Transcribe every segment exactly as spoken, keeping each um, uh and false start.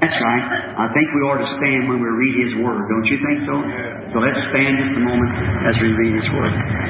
That's right. I think we ought to stand when we read His Word. Don't you think so? So let's stand just a moment as we read His Word.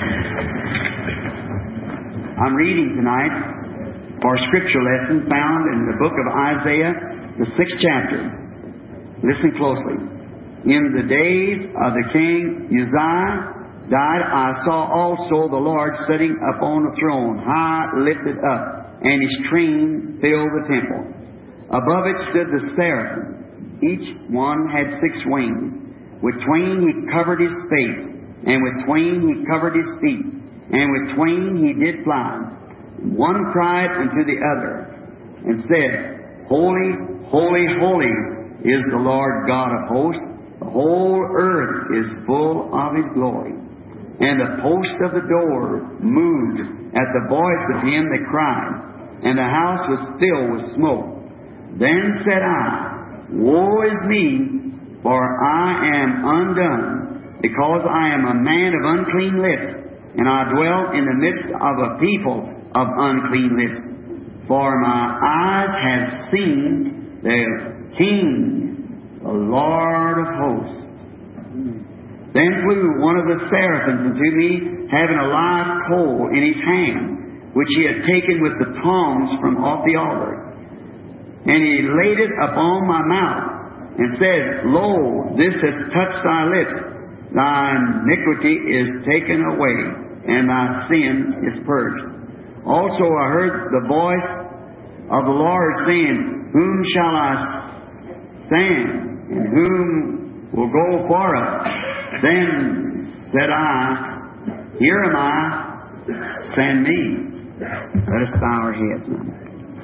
I'm reading tonight our scripture lesson found in the book of Isaiah, the sixth chapter. Listen closely. In the days of the king Uzziah died, I saw also the Lord sitting upon a throne, high lifted up, and His train filled the temple. Above it stood the seraphim. Each one had six wings. With twain He covered His face, and with twain He covered His feet, and with twain He did fly. One cried unto the other, and said, Holy, holy, holy is the Lord God of hosts. The whole earth is full of His glory. And the post of the door moved at the voice of him that cried, and the house was filled with smoke. Then said I, Woe is me, for I am undone, because I am a man of unclean lips, and I dwell in the midst of a people of unclean lips. For my eyes have seen the King, the Lord of hosts. Then flew one of the seraphims unto me, having a live coal in his hand, which he had taken with the tongs from off the altar. And he laid it upon my mouth, and said, Lo, this has touched thy lips. Thy iniquity is taken away, and thy sin is purged. Also I heard the voice of the Lord saying, Whom shall I send, and whom will go for us? Then said I, Here am I, send me. Let us bow our heads now.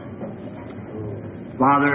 Father,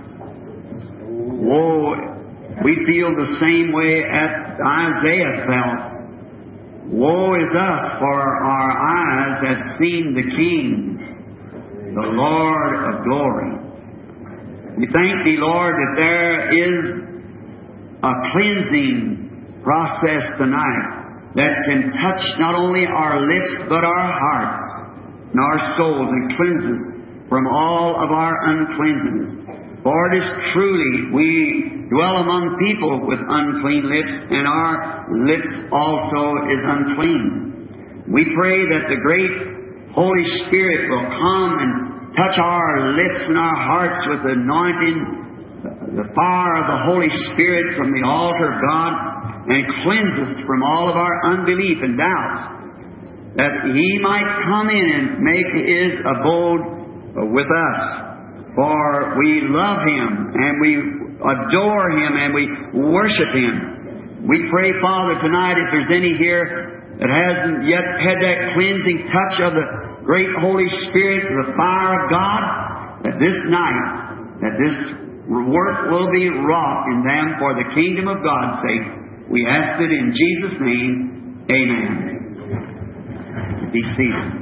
woe, we feel the same way as Isaiah felt. Woe is us, for our eyes have seen the King, the Lord of glory. We thank Thee, Lord, that there is a cleansing process tonight that can touch not only our lips, but our hearts and our souls, and cleanses from all of our uncleanness. For it is truly, we dwell among people with unclean lips, and our lips also is unclean. We pray that the great Holy Spirit will come and touch our lips and our hearts with the anointing, the fire of the Holy Spirit from the altar of God, and cleanse us from all of our unbelief and doubts, that He might come in and make His abode with us. For we love Him, and we adore Him, and we worship Him. We pray, Father, tonight, if there's any here that hasn't yet had that cleansing touch of the great Holy Spirit, the fire of God, that this night, that this work will be wrought in them for the kingdom of God's sake. We ask it in Jesus' name. Amen. Be seated.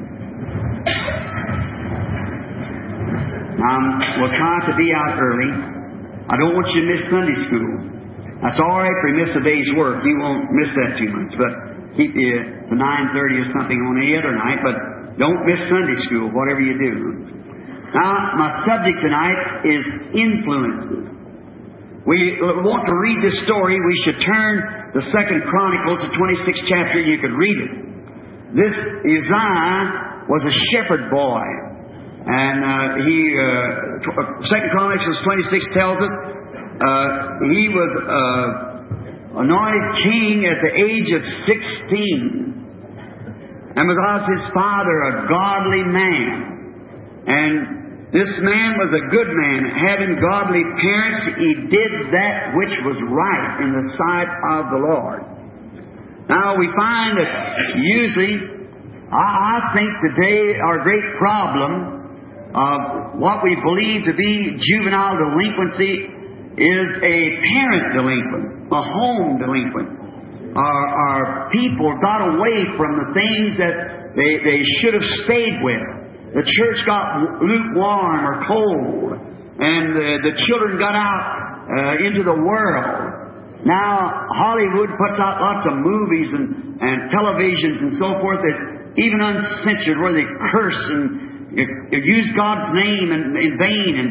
Um, we'll try to be out early. I don't want you to miss Sunday school. That's all right if you miss a day's work. You won't miss that too much. But keep you to nine thirty or something on any other night. But don't miss Sunday school, whatever you do. Now, my subject tonight is influences. We want to read this story. We should turn the Second Chronicles, the twenty-sixth chapter. You could read it. This Uzziah was a shepherd boy. And uh, he, uh, Second Chronicles twenty-six tells us uh, he was uh, anointed king at the age of sixteen, and was his father a godly man. And this man was a good man, having godly parents. He did that which was right in the sight of the Lord. Now we find that usually, I, I think today our great problem of what we believe to be juvenile delinquency is a parent delinquent, a home delinquent. Our, our people got away from the things that they, they should have stayed with. The church got lukewarm or cold, and the, the children got out uh, into the world. Now, Hollywood puts out lots of movies and, and televisions and so forth that even uncensored, where they curse and You, you use God's name in, in vain, and,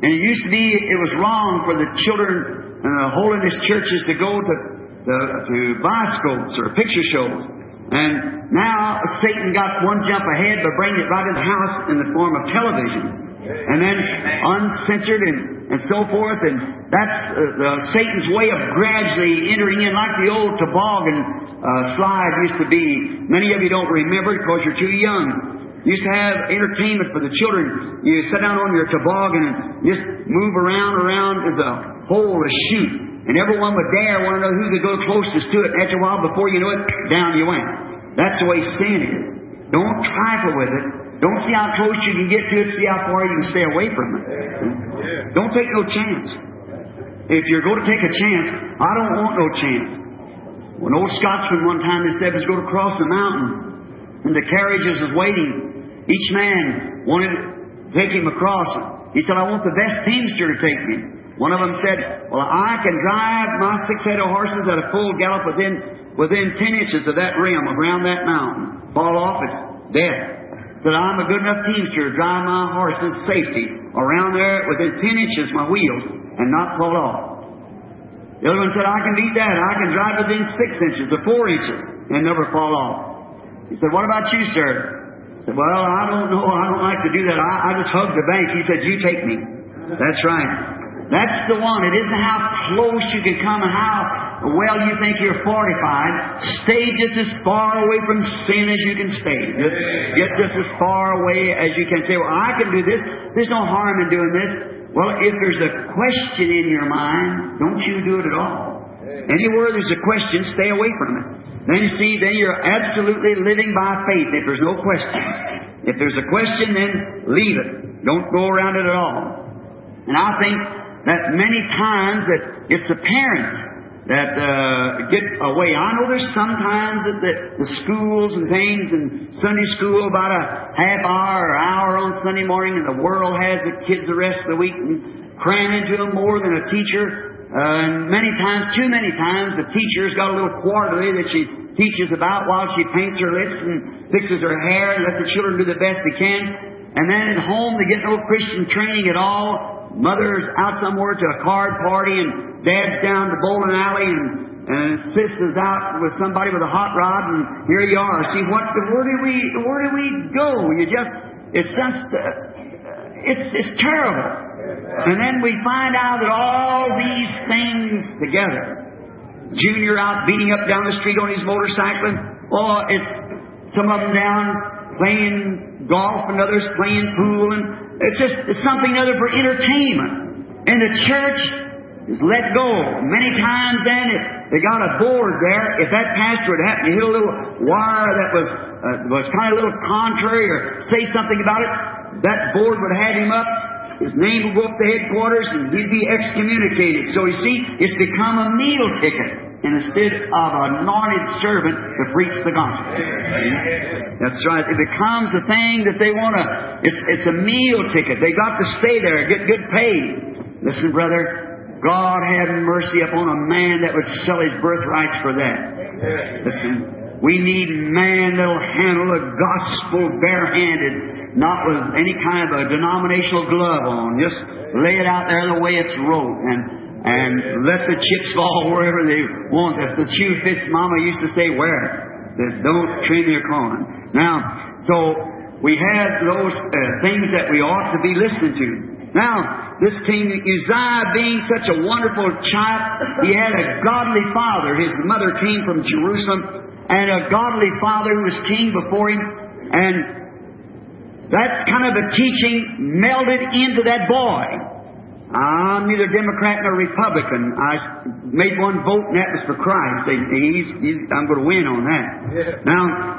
And it used to be, it was wrong for the children in uh, holiness churches to go to, to, to bioscopes or picture shows. And now Satan got one jump ahead by bringing it right in the house in the form of television. And then uncensored and, and so forth. And that's uh, the, Satan's way of gradually entering in, like the old toboggan uh, slide used to be. Many of you don't remember it because you're too young. You used to have entertainment for the children. You sit down on your toboggan and just move around, around to the hole to shoot. And everyone would dare want to know who could go closest to it. And after a while, before you know it, down you went. That's the way sin is. Don't trifle with it. Don't see how close you can get to it. See how far you can stay away from it. Don't take no chance. If you're going to take a chance, I don't want no chance. When old Scotsman one time he said he was going to cross the mountain, and the carriages was waiting. Each man wanted to take him across. He said, I want the best teamster to take me. One of them said, well, I can drive my six head of horses at a full gallop within within ten inches of that rim around that mountain. Fall off, it's death. That I'm a good enough teamster to drive my horses safety around there within ten inches of my wheels and not fall off. The other one said, I can beat that. I can drive within six inches or four inches and never fall off. He said, what about you, sir? I said, well, I don't know. I don't like to do that. I, I just hug the bank. He said, you take me. That's right. That's the one. It isn't how close you can come and how well you think you're fortified. Stay just as far away from sin as you can stay. Just get just as far away as you can say, well, I can do this. There's no harm in doing this. Well, if there's a question in your mind, don't you do it at all. Anywhere there's a question, stay away from it. Then you see, then you're absolutely living by faith if there's no question. If there's a question, then leave it. Don't go around it at all. And I think that many times that it's the parents that uh, get away. I know there's sometimes that the, the schools and things and Sunday school about a half hour or hour on Sunday morning, and the world has the kids the rest of the week and cram into them more than a teacher. Uh, and many times, too many times, the teacher's got a little quarterly that she teaches about while she paints her lips and fixes her hair and lets the children do the best they can. And then at home they get no Christian training at all. Mother's out somewhere to a card party, and Dad's down the bowling alley, and, and sister's out with somebody with a hot rod, and here you are. See, what? Where do we? Where do we go? You just, it's just, uh, it's it's terrible. And then we find out that all these things together. Junior out beating up down the street on his motorcycle. Oh, it's some of them down playing golf, and others playing pool, and it's just it's something other for entertainment. And the church is let go. Many times then, if they got a board there, if that pastor would happen to hit a little wire that was uh, was kind of a little contrary or say something about it, that board would have him up. His name would go up to headquarters and he'd be excommunicated. So you see, it's become a meal ticket instead of an anointed servant to preach the gospel. That's right. It becomes a thing that they want to, it's, it's a meal ticket. They got to stay there, get good pay. Listen, brother, God have mercy upon a man that would sell his birthrights for that. Listen, we need a man that'll handle the gospel barehanded, not with any kind of a denominational glove on. Just lay it out there the way it's wrote, and and let the chips fall wherever they want. If the shoe fits, Mama used to say, wear it. That don't trim your corn. Now, so we have those uh, things that we ought to be listening to. Now, this King Uzziah, being such a wonderful child, he had a godly father. His mother came from Jerusalem, and a godly father who was king before him, and that kind of a teaching melded into that boy. I'm neither Democrat nor Republican. I made one vote, and that was for Christ. He's, he's, I'm going to win on that. Yeah. Now,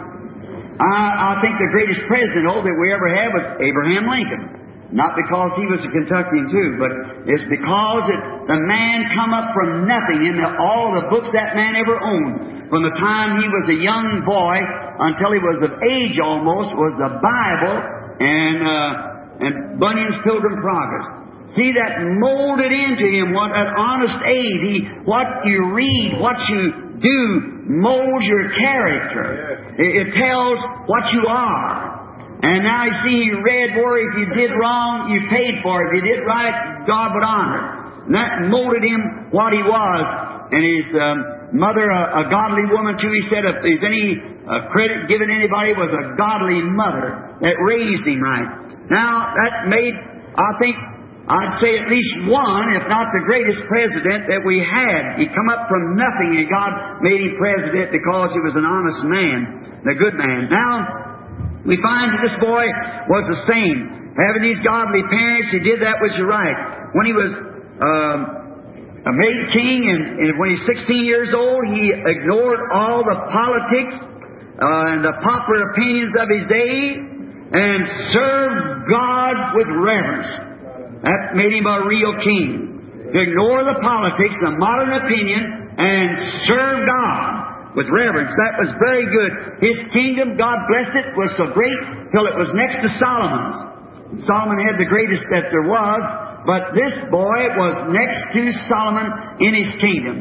I, I think the greatest president oh, that we ever had was Abraham Lincoln. Not because he was a Kentuckian too, but it's because it, the man come up from nothing in the, all the books that man ever owned. From the time he was a young boy until he was of age almost, was the Bible and uh, and Bunyan's Pilgrim Progress. See, that molded into him what an honest aid. He, what you read, what you do, molds your character. It, it tells what you are. And now you see, he read where if you did wrong, you paid for it. If you did right, God would honor it. And that molded him what he was. And his um, mother, a, a godly woman too, he said, if there's any uh, credit given anybody, was a godly mother that raised him right. Now, that made, I think, I'd say at least one, if not the greatest president that we had. He come up from nothing and God made him president because he was an honest man, a good man. Now, we find that this boy was the same. Having these godly parents, he did that which was right. When he was um, made king, and, and when he was sixteen years old, he ignored all the politics uh, and the popular opinions of his day and served God with reverence. That made him a real king. To ignore the politics, the modern opinion, and serve God with reverence. That was very good. His kingdom, God blessed it, was so great till it was next to Solomon's. Solomon had the greatest that there was, but this boy was next to Solomon in his kingdom.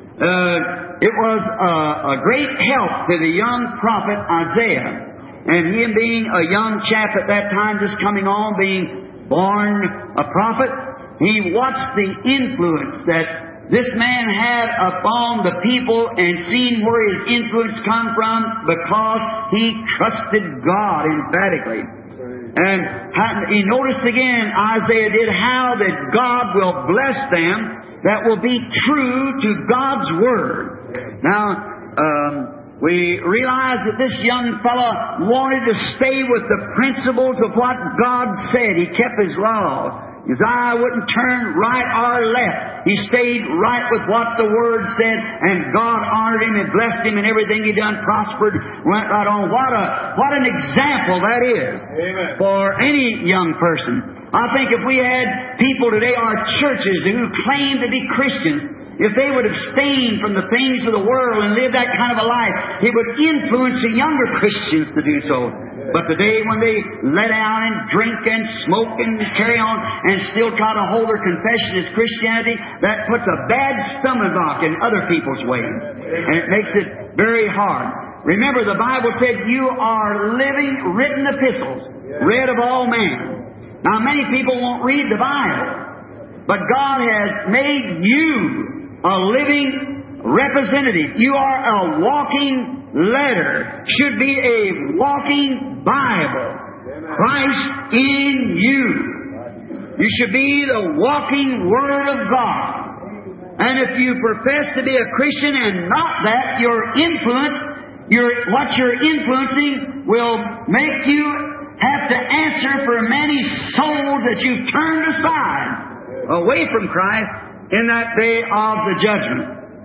Uh, it was uh, a great help to the young prophet Isaiah. And him being a young chap at that time, just coming on, being born a prophet, he watched the influence that this man had upon the people and seen where his influence come from because he trusted God emphatically. And he noticed again, Isaiah did, how that God will bless them that will be true to God's Word. Now, um, we realize that this young fellow wanted to stay with the principles of what God said. He kept His law. His eye wouldn't turn right or left. He stayed right with what the Word said, and God honored him and blessed him, and everything he done prospered, went right on. What a what an example that is. Amen. For any young person. I think if we had people today, our churches, who claim to be Christians, if they would abstain from the things of the world and live that kind of a life, it would influence the younger Christians to do so. But today, when they let out and drink and smoke and carry on and still try to hold their confession as Christianity, that puts a bad stomach knock in other people's way. And it makes it very hard. Remember, the Bible said, you are living written epistles, read of all men. Now, many people won't read the Bible, but God has made you a living representative. You are a walking letter, should be a walking Bible. Christ in you. You should be the walking Word of God. And if you profess to be a Christian and not that, your influence, your what you're influencing will make you have to answer for many souls that you've turned aside away from Christ in that day of the judgment.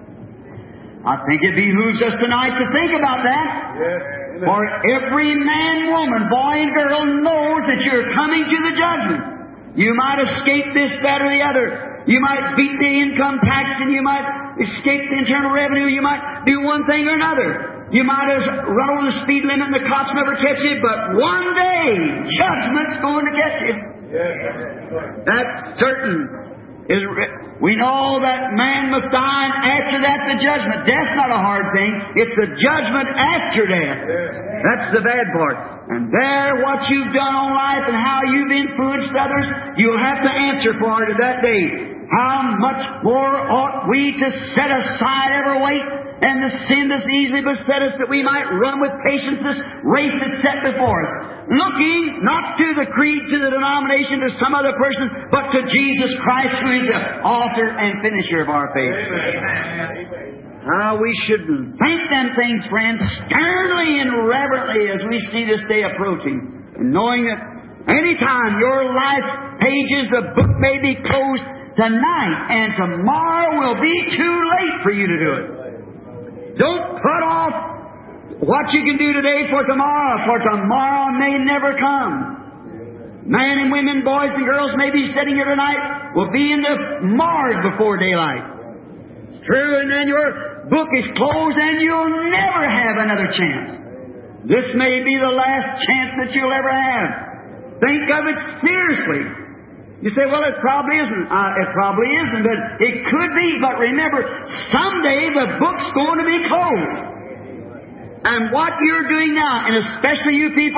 I think it behooves us tonight to think about that. Yes. For every man, woman, boy, and girl knows that you're coming to the judgment. You might escape this, that, or the other. You might beat the income tax, and you might escape the internal revenue. You might do one thing or another. You might have run over the speed limit and the cops never catch you, but one day, judgment's going to get you. Yes. That's certain. Is we know that man must die, and after that the judgment. Death's not a hard thing. It's the judgment after death. That's the bad part. And there, what you've done on life and how you've influenced others, you'll have to answer for it at that day. How much more ought we to set aside every weight and the sin that's easily beset us, that we might run with patience this race that's set before us, looking not to the creed, to the denomination, to some other person, but to Jesus Christ, who is the author and finisher of our faith. Amen. How we should think them things, friends, sternly and reverently as we see this day approaching, and knowing that any time your life's pages, the book may be closed tonight, and tomorrow will be too late for you to do it. Don't put off what you can do today for tomorrow, for tomorrow may never come. Men and women, boys and girls may be sitting here tonight, will be in the morgue before daylight. It's true, and then your book is closed and you'll never have another chance. This may be the last chance that you'll ever have. Think of it seriously. You say, well, it probably isn't. Uh, it probably isn't, but it could be. But remember, someday the book's going to be closed. And what you're doing now, and especially you people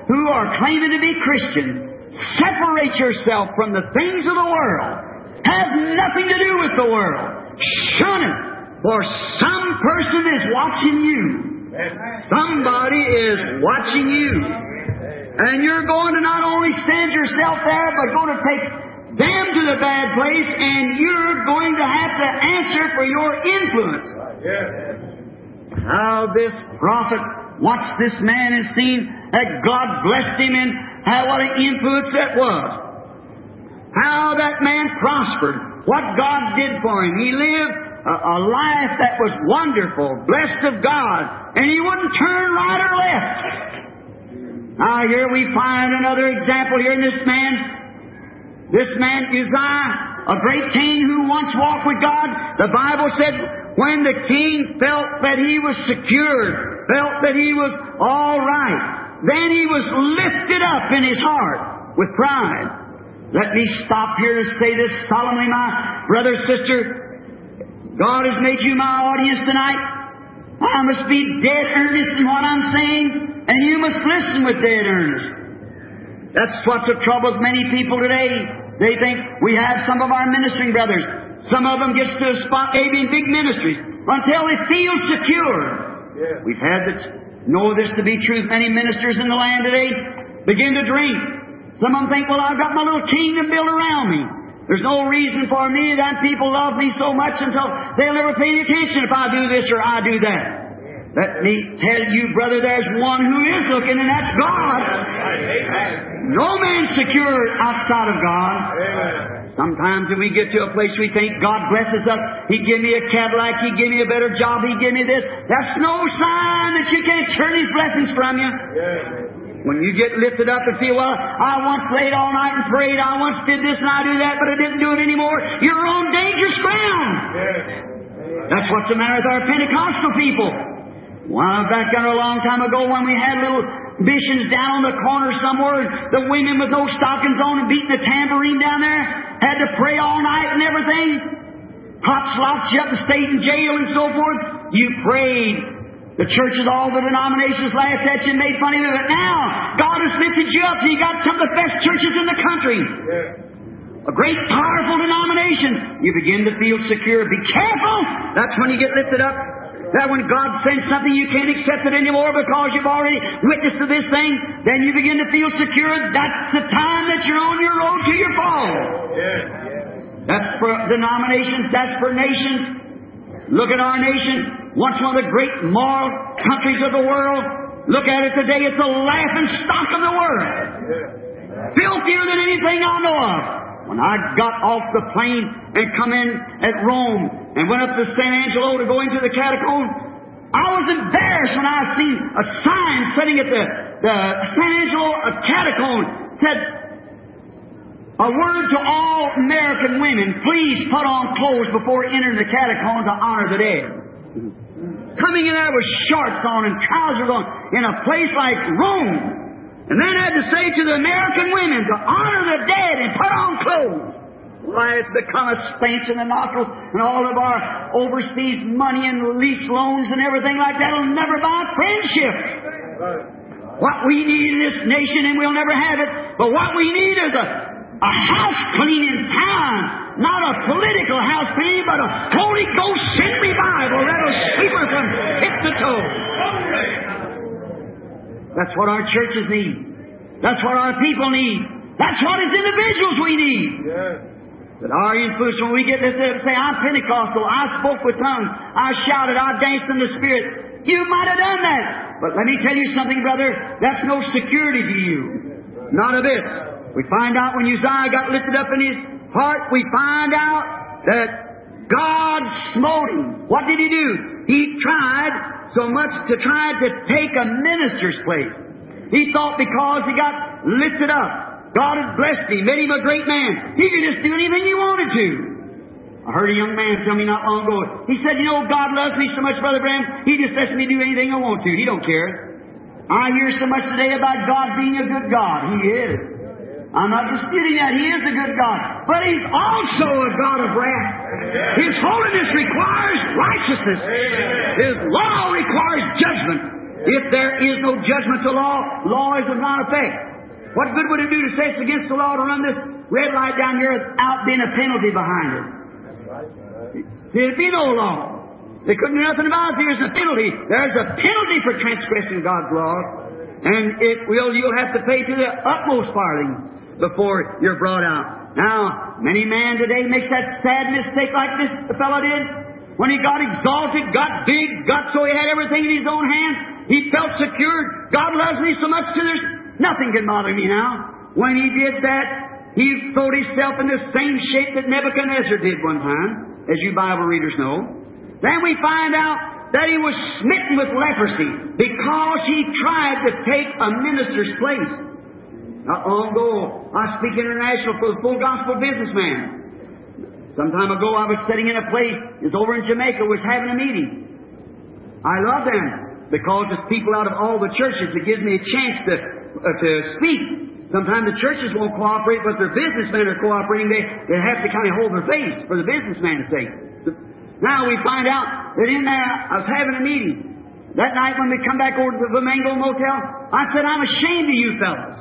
who are claiming to be Christians, separate yourself from the things of the world. Have nothing to do with the world. Shun it, for some person is watching you. Somebody is watching you. And you're going to not only send yourself there, but going to take them to the bad place, and you're going to have to answer for your influence. How this prophet watched this man and seen that God blessed him, and how what an influence that was. How that man prospered. What God did for him. He lived a, a life that was wonderful, blessed of God, and he wouldn't turn right or left. Now here we find another example here in this man. This man Uzziah, a great king who once walked with God. The Bible said when the king felt that he was secure, felt that he was all right, then he was lifted up in his heart with pride. Let me stop here to say this solemnly, my brother, sister. God has made you my audience tonight. I must be dead earnest in what I'm saying, and you must listen with dead earnest. That's what's the trouble with many people today. They think we have some of our ministering brothers. Some of them gets to a spot, maybe in big ministries, until they feel secure. Yeah. We've had to know this to be true. Many ministers in the land today begin to drink. Some of them think, well, I've got my little kingdom built around me. There's no reason for me that people love me so much until they'll never pay any attention if I do this or I do that. Let me tell you, brother, there's one who is looking, and that's God. No man's secure outside of God. Sometimes when we get to a place we think God blesses us, He give me a Cadillac, He give me a better job, He give me this. That's no sign that you can't turn His blessings from you. When you get lifted up and feel, well, I once played all night and prayed, I once did this and I do that, but I didn't do it anymore, you're on dangerous ground. That's what's the matter with our Pentecostal people. Well, back there a long time ago when we had little missions down on the corner somewhere, the women with no stockings on and beating the tambourine down there had to pray all night and everything. Cops locked you up and stayed in jail and so forth. You prayed. The churches, all the denominations laughed at you and made fun of you. But now, God has lifted you up and you got some of the best churches in the country. A great, powerful denomination. You begin to feel secure. Be careful. That's when you get lifted up. That when God sends something, you can't accept it anymore because you've already witnessed to this thing. Then you begin to feel secure. That's the time that you're on your road to your fall. That's for denominations. That's for nations. Look at our nation. Once one of the great moral countries of the world. Look at it today. It's the laughing stock of the world. Filthier than anything I know of. When I got off the plane and come in at Rome and went up to San Angelo to go into the catacombs, I was embarrassed when I seen a sign sitting at the, the San Angelo catacomb said, a word to all American women, please put on clothes before entering the catacomb to honor the dead. Coming in there with shorts on and trousers on in a place like Rome. And then had to say to the American women to honor the dead and put on clothes. Why, it's become a stench in the nostrils, and all of our overseas money and lease loans and everything like that will never buy friendship. What we need in this nation, and we'll never have it, but what we need is a, a house cleaning time. Not a political house cleaning, but a Holy Ghost sent revival that'll sweep her from tip to toe. That's what our churches need. That's what our people need. That's what as individuals we need. Yeah. But our influence, when we get this, say, I'm Pentecostal, I spoke with tongues, I shouted, I danced in the Spirit. You might have done that. But let me tell you something, brother, that's no security to you. Not a bit. We find out when Uzziah got lifted up in his heart, we find out that God smote him. What did he do? He tried so much to try to take a minister's place. He thought because he got lifted up, God had blessed him, made him a great man, he could just do anything he wanted to. I heard a young man tell me not long ago, he said, you know, God loves me so much, Brother Branham, He just lets me do anything I want to. He don't care. I hear so much today about God being a good God. He is. I'm not disputing that. He is a good God. But He's also a God of wrath. His holiness requires righteousness. His law requires judgment. If there is no judgment to law, law is of non effect. What good would it do to say it's against the law to run this red light down here without being a penalty behind it? There'd be no law. They couldn't do nothing about it. There's a penalty. There's a penalty for transgressing God's law. And it will, you'll have to pay to the utmost farthing before you're brought out. Now, many man today makes that sad mistake like this the fellow did. When he got exalted, got big, got so he had everything in his own hands, he felt secure. God loves me so much that there's nothing can bother me now. When he did that, he throwed himself in the same shape that Nebuchadnezzar did one time, as you Bible readers know. Then we find out that he was smitten with leprosy because he tried to take a minister's place. Not long ago, I was speaking international for the Full Gospel Businessman. Some time ago, I was sitting in a place, it was over in Jamaica, was having a meeting. I love them because it's people out of all the churches that gives me a chance to uh, to speak. Sometimes the churches won't cooperate, but their businessmen are cooperating. They, they have to kind of hold their face for the businessman's sake. Now we find out that in there, I was having a meeting. That night when we come back over to the Flamingo Motel, I said, I'm ashamed of you fellas.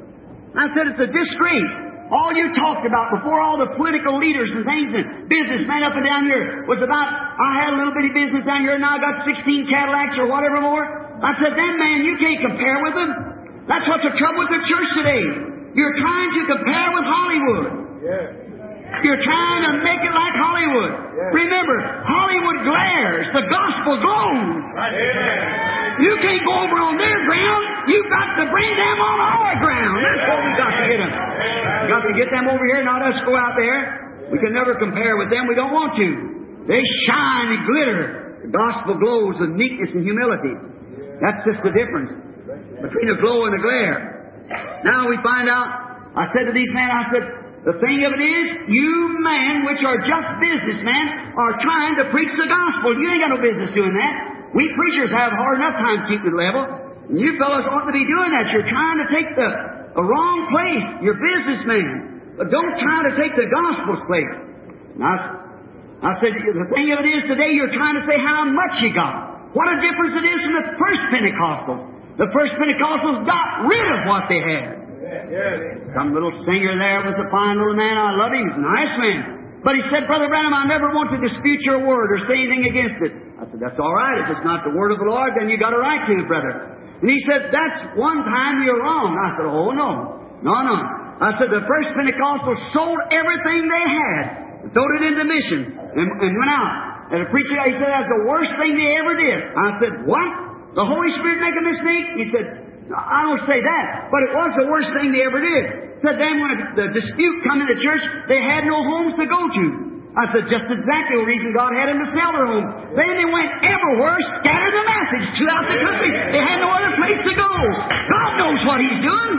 I said, it's a disgrace. All you talked about before all the political leaders and things and businessmen up and down here was about, I had a little bitty business down here and now I got sixteen Cadillacs or whatever more. I said, then man, you can't compare with them. That's what's the trouble with the church today. You're trying to compare with Hollywood. Yeah. You're trying to make it like Hollywood. Yeah. Remember, Hollywood glares. The gospel glows. Right. Yeah. You can't go over on their ground. You've got to bring them on our ground. That's what we've got to get them. We've got to get them over here, not us go out there. We can never compare with them. We don't want to. They shine and glitter. The gospel glows with meekness and humility. That's just the difference between a glow and a glare. Now we find out, I said to these men, I said, the thing of it is, you men, which are just businessmen, are trying to preach the gospel. You ain't got no business doing that. We preachers have hard enough time keeping the level. And you fellows ought to be doing that. You're trying to take the, the wrong place. You're businessmen. But don't try to take the gospel's place. And I, I said, the thing of it is, today you're trying to say how much you got. What a difference it is from the first Pentecostal. The first Pentecostals got rid of what they had. Yes. Some little singer there was a fine little man. I love him. He's a nice man. But he said, Brother Branham, I never want to dispute your word or say anything against it. I said, that's all right. If it's not the word of the Lord, then you got a right to, brother. And he said, that's one time you're wrong. I said, oh, no. No, no. I said, the first Pentecostals sold everything they had and throwed it into mission and, and went out. And the preacher, he said, that's the worst thing they ever did. I said, what? The Holy Spirit make a mistake? He said, I don't say that, but it was the worst thing they ever did. Said then when the dispute come in the church, they had no homes to go to. I said, just exactly the reason God had them to sell their homes. Then they went everywhere, scattered the message throughout the country. They had no other place to go. God knows what He's doing.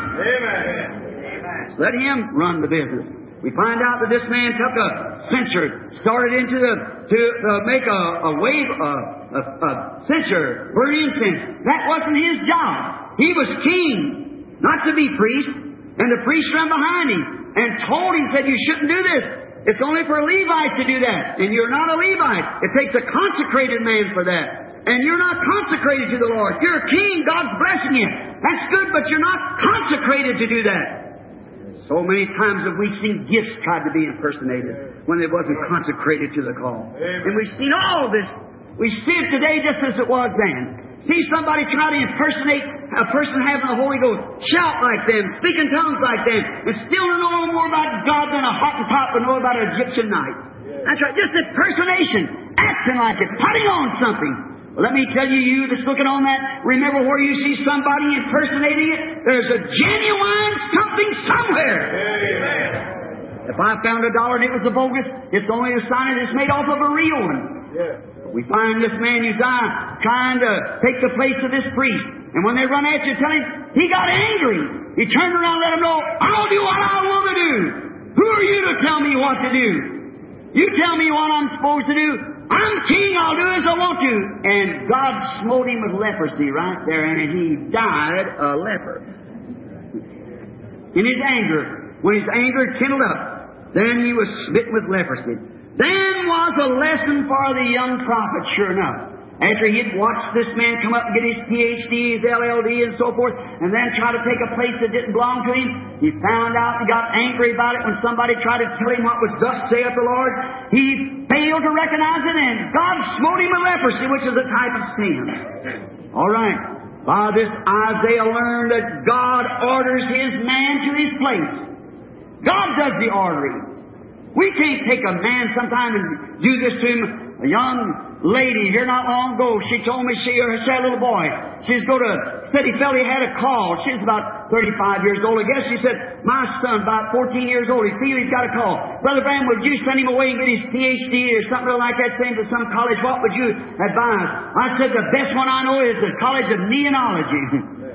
Amen. Let Him run the business. We find out that this man took a censer, started into the, to uh, make a, a wave, a, a, a censer, burn incense. That wasn't his job. He was king, not to be priest, and the priest ran behind him and told him, said, you shouldn't do this. It's only for a Levite to do that, and you're not a Levite. It takes a consecrated man for that, and you're not consecrated to the Lord. You're a king, God's blessing you. That's good, but you're not consecrated to do that. So many times have we seen gifts tried to be impersonated when it wasn't consecrated to the call. And we've seen all this. We see it today just as it was then. See somebody try to impersonate a person having the Holy Ghost, shout like them, speak in tongues like them, and still know more about God than a Hottentot would know about an Egyptian knight. That's right, just impersonation, acting like it, putting on something. Well, let me tell you, you that's looking on that, remember where you see somebody impersonating it, there's a genuine something somewhere. Amen. If I found a dollar and it was a bogus, it's only a sign that it's made off of a real one. Yeah. We find this man Uzziah trying to take the place of this priest. And when they run at you, tell him, he got angry. He turned around and let them know, I'll do what I want to do. Who are you to tell me what to do? You tell me what I'm supposed to do. I'm king, I'll do as I want to. And God smote him with leprosy right there, and he died a leper. In his anger, when his anger kindled up, then he was smitten with leprosy. Then was a lesson for the young prophet, sure enough. After he'd watched this man come up and get his P H D, his L L D, and so forth, and then try to take a place that didn't belong to him, he found out and got angry about it when somebody tried to tell him what was thus saith the Lord. He failed to recognize it, and God smote him with leprosy, which is a type of sin. All right. By this, Isaiah learned that God orders His man to his place. God does the ordering. We can't take a man sometime and do this to him. A young lady here not long ago, she told me she, or she had a little boy. She's go to, said he felt he had a call. She's about thirty-five years old, I guess. She said, my son, about fourteen years old, he feels he's got a call. Brother Branham, would you send him away and get his P H D or something like that, send him to some college? What would you advise? I said, the best one I know is the College of Neonology.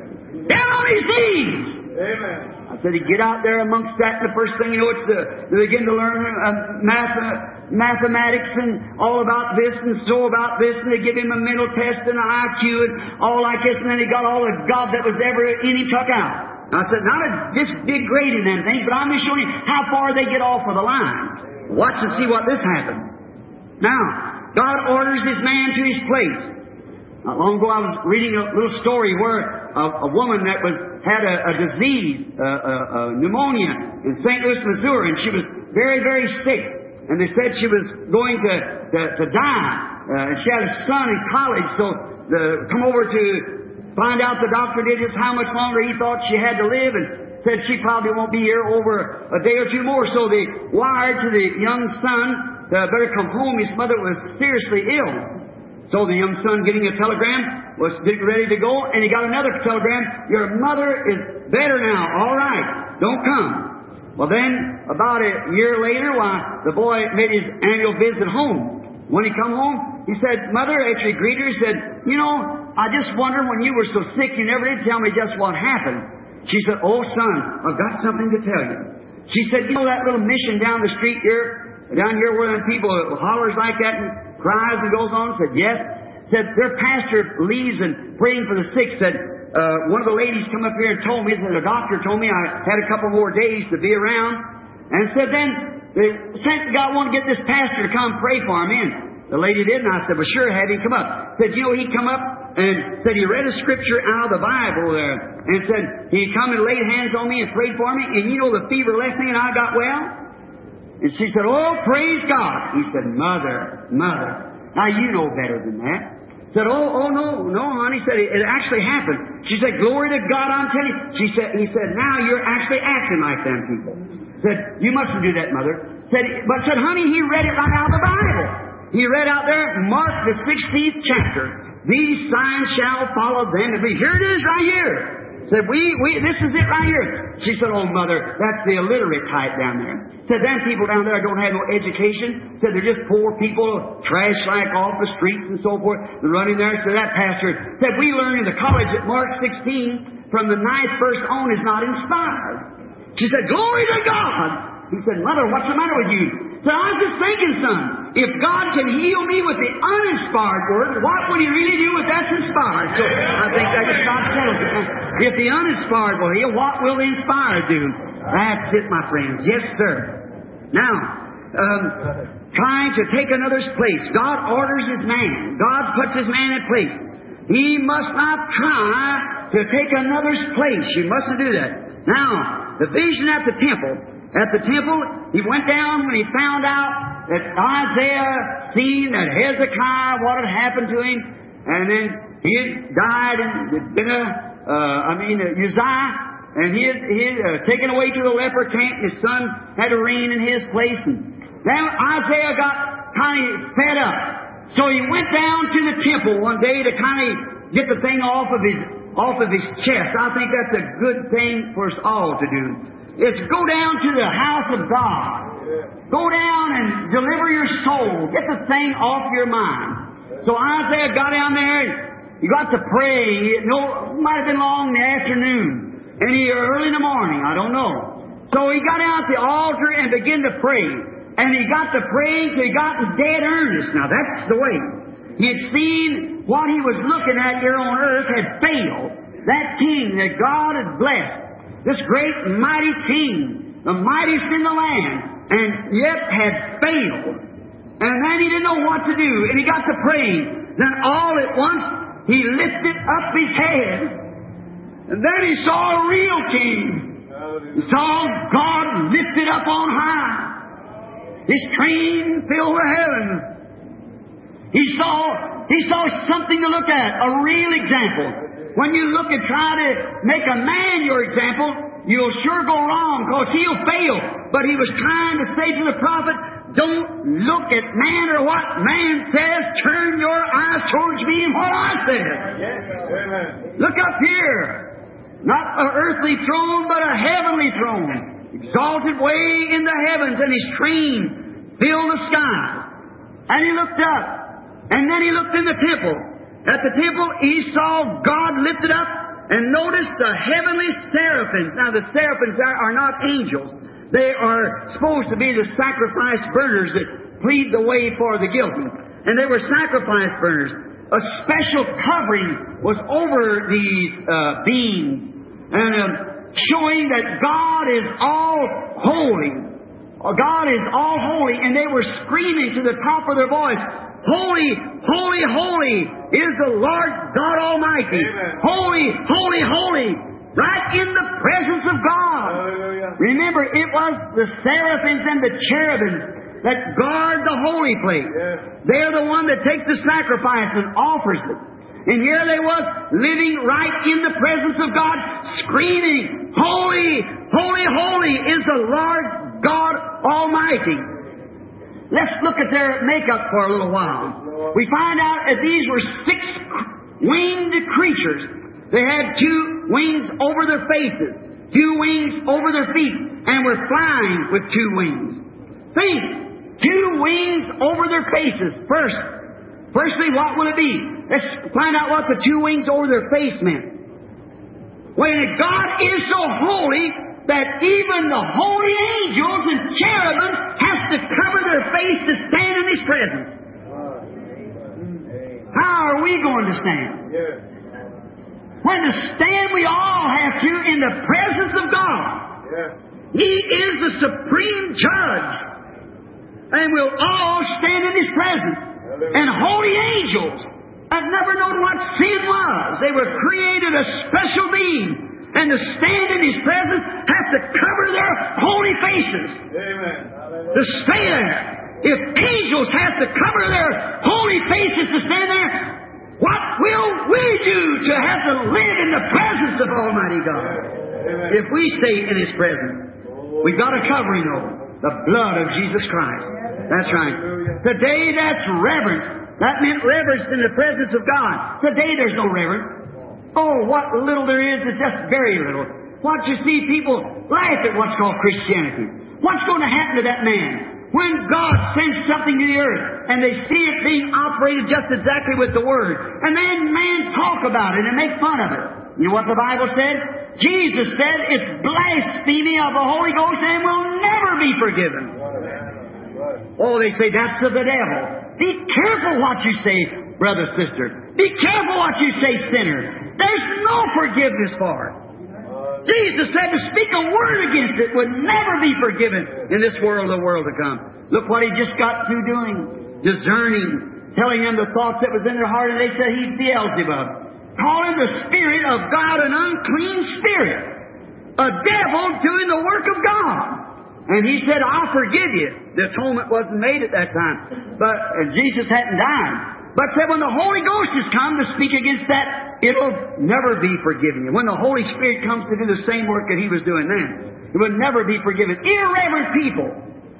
Down on his knees! Amen. I said he'd get out there amongst that, and the first thing you know, it's the, they begin to learn uh, math, uh, mathematics and all about this and so about this, and they give him a mental test and an I Q and all like this, and then he got all the God that was ever in him took out. I said, not a, this big grade in them things, but I'm just showing you how far they get off of the line. Watch and see what this happens. Now, God orders His man to his place. Not long ago I was reading a little story where a, a woman that was had a, a disease, uh, uh, uh, pneumonia in Saint Louis, Missouri, and she was very, very sick. And they said she was going to, to, to die. Uh, and she had a son in college, so the, come over to find out the doctor did just how much longer he thought she had to live, and said she probably won't be here over a day or two more. So they wired to the young son to better come home. His mother was seriously ill. So the young son, getting a telegram, was getting ready to go, and he got another telegram. Your mother is better now. All right. Don't come. Well, then, about a year later, why, the boy made his annual visit home. When he come home, he said, Mother, after he greeted her, he said, you know, I just wondered when you were so sick, you never did tell me just what happened. She said, oh, son, I've got something to tell you. She said, you know that little mission down the street here, down here where them people hollers like that and cries and goes on? Said, yes. Said, their pastor leaves and praying for the sick. Said, uh, one of the ladies come up here and told me that the doctor told me I had a couple more days to be around. And said, then they sent God wanted to get this pastor to come pray for him in. The lady did, and I said, well, sure, have him come up. Said, you know, he come up and said he read a scripture out of the Bible there. And said, he come and laid hands on me and prayed for me. And you know, the fever left me and I got well. And she said, oh, praise God. He said, Mother, Mother. Now, you know better than that. Said, oh, oh, no, no, honey. Said, it, it actually happened. She said, glory to God, I'm telling you. She said, he said, now you're actually acting like them people. Said, you mustn't do that, Mother. Said, but said, honey, he read it right out of the Bible. He read out there, Mark the sixteenth chapter. These signs shall follow them. Here it is right here. Said, we, we, this is it right here. She said, oh, Mother, that's the illiterate type down there. Said, them people down there don't have no education. Said, they're just poor people, trash like off the streets and so forth. They're running there. So that pastor said, we learned in the college at Mark sixteen, from the ninth verse on is not inspired. She said, glory to God. He said, Mother, what's the matter with you? Said, I was just thinking, son, if God can heal me with the uninspired word, what would He really do with that's inspired? So I think that just about settles it. If the uninspired will heal, what will the inspired do? That's it, my friends. Yes, sir. Now, um, trying to take another's place. God orders His man. God puts His man in place. He must not try to take another's place. You mustn't do that. Now, the vision at the temple. At the temple, he went down when he found out that Isaiah seen that Hezekiah, what had happened to him, and then he had died and had been a, uh, I mean, uh, Uzziah, and he had, he had uh, taken away to the leper camp, and his son had to reign in his place. And then Isaiah got kind of fed up. So he went down to the temple one day to kind of get the thing off of his, off of his chest. I think that's a good thing for us all to do. It's go down to the house of God. Go down and deliver your soul. Get the thing off your mind. So Isaiah got down there and he got to pray. It no, might have been long in the afternoon. And he early in the morning. I don't know. So he got out at the altar and began to pray. And he got to praying till he got in dead earnest. Now that's the way. He had seen what he was looking at here on earth had failed. That king that God had blessed. This great and mighty king, the mightiest in the land, and yet had failed. And then he didn't know what to do. And he got to praying. Then all at once he lifted up his head, and then he saw a real king. He saw God lifted up on high. His train filled the heavens. He saw, he saw something to look at, a real example. When you look and try to make a man your example, you'll sure go wrong, because he'll fail. But he was trying to say to the prophet, don't look at man or what man says. Turn your eyes towards me and what I said. Yes. Look up here. Not an earthly throne, but a heavenly throne. Exalted way in the heavens, and his train filled the sky. And he looked up, and then he looked in the temple. At the temple, he saw God lifted up, and noticed the heavenly seraphims. Now, the seraphims are not angels. They are supposed to be the sacrifice burners that plead the way for the guilty. And they were sacrifice burners. A special covering was over these uh, beams, and uh, showing that God is all holy. God is all holy, and they were screaming to the top of their voice, holy, holy, holy is the Lord God Almighty. Amen. Holy, holy, holy, right in the presence of God. Hallelujah. Remember, it was the seraphims and the cherubims that guard the holy place. Yes. They're the one that takes the sacrifice and offers it. And here they was, living right in the presence of God, screaming, holy, holy, holy is the Lord God Almighty. Let's look at their makeup for a little while. We find out that these were six winged creatures. They had two wings over their faces, two wings over their feet, and were flying with two wings. Think, two wings over their faces. First, firstly, what will it be? Let's find out what the two wings over their face meant. When God is so holy that even the holy angels and cherubim has to cover their face to stand in His presence. How are we going to stand? When to stand, we all have to in the presence of God. He is the supreme judge, and we'll all stand in His presence. And holy angels that never known what sin was, they were created a special being, and to stand in His presence have to cover their holy faces. Amen. To stay there. If angels have to cover their holy faces to stand there, what will we do to have to live in the presence of Almighty God? Amen. If we stay in His presence, we've got a covering over the blood of Jesus Christ. That's right. Today, that's reverence. That meant reverence in the presence of God. Today, there's no reverence. Oh, what little there is is just very little. What you see, people laugh at what's called Christianity. What's going to happen to that man when God sends something to the earth and they see it being operated just exactly with the Word, and then man talk about it and make fun of it? You know what the Bible said? Jesus said it's blasphemy of the Holy Ghost and will never be forgiven. Oh, they say that's of the devil. Be careful what you say, brother, sister. Be careful what you say, sinner. There's no forgiveness for it. Jesus said to speak a word against it would never be forgiven in this world, the world to come. Look what He just got through doing. Discerning, telling them the thoughts that was in their heart, and they said He's Beelzebub. Calling the Spirit of God an unclean spirit. A devil doing the work of God. And He said, I'll forgive you. The atonement wasn't made at that time. But uh, Jesus hadn't died. But said when the Holy Ghost has come to speak against that, it'll never be forgiven you. When the Holy Spirit comes to do the same work that He was doing then, it would never be forgiven. Irreverent people.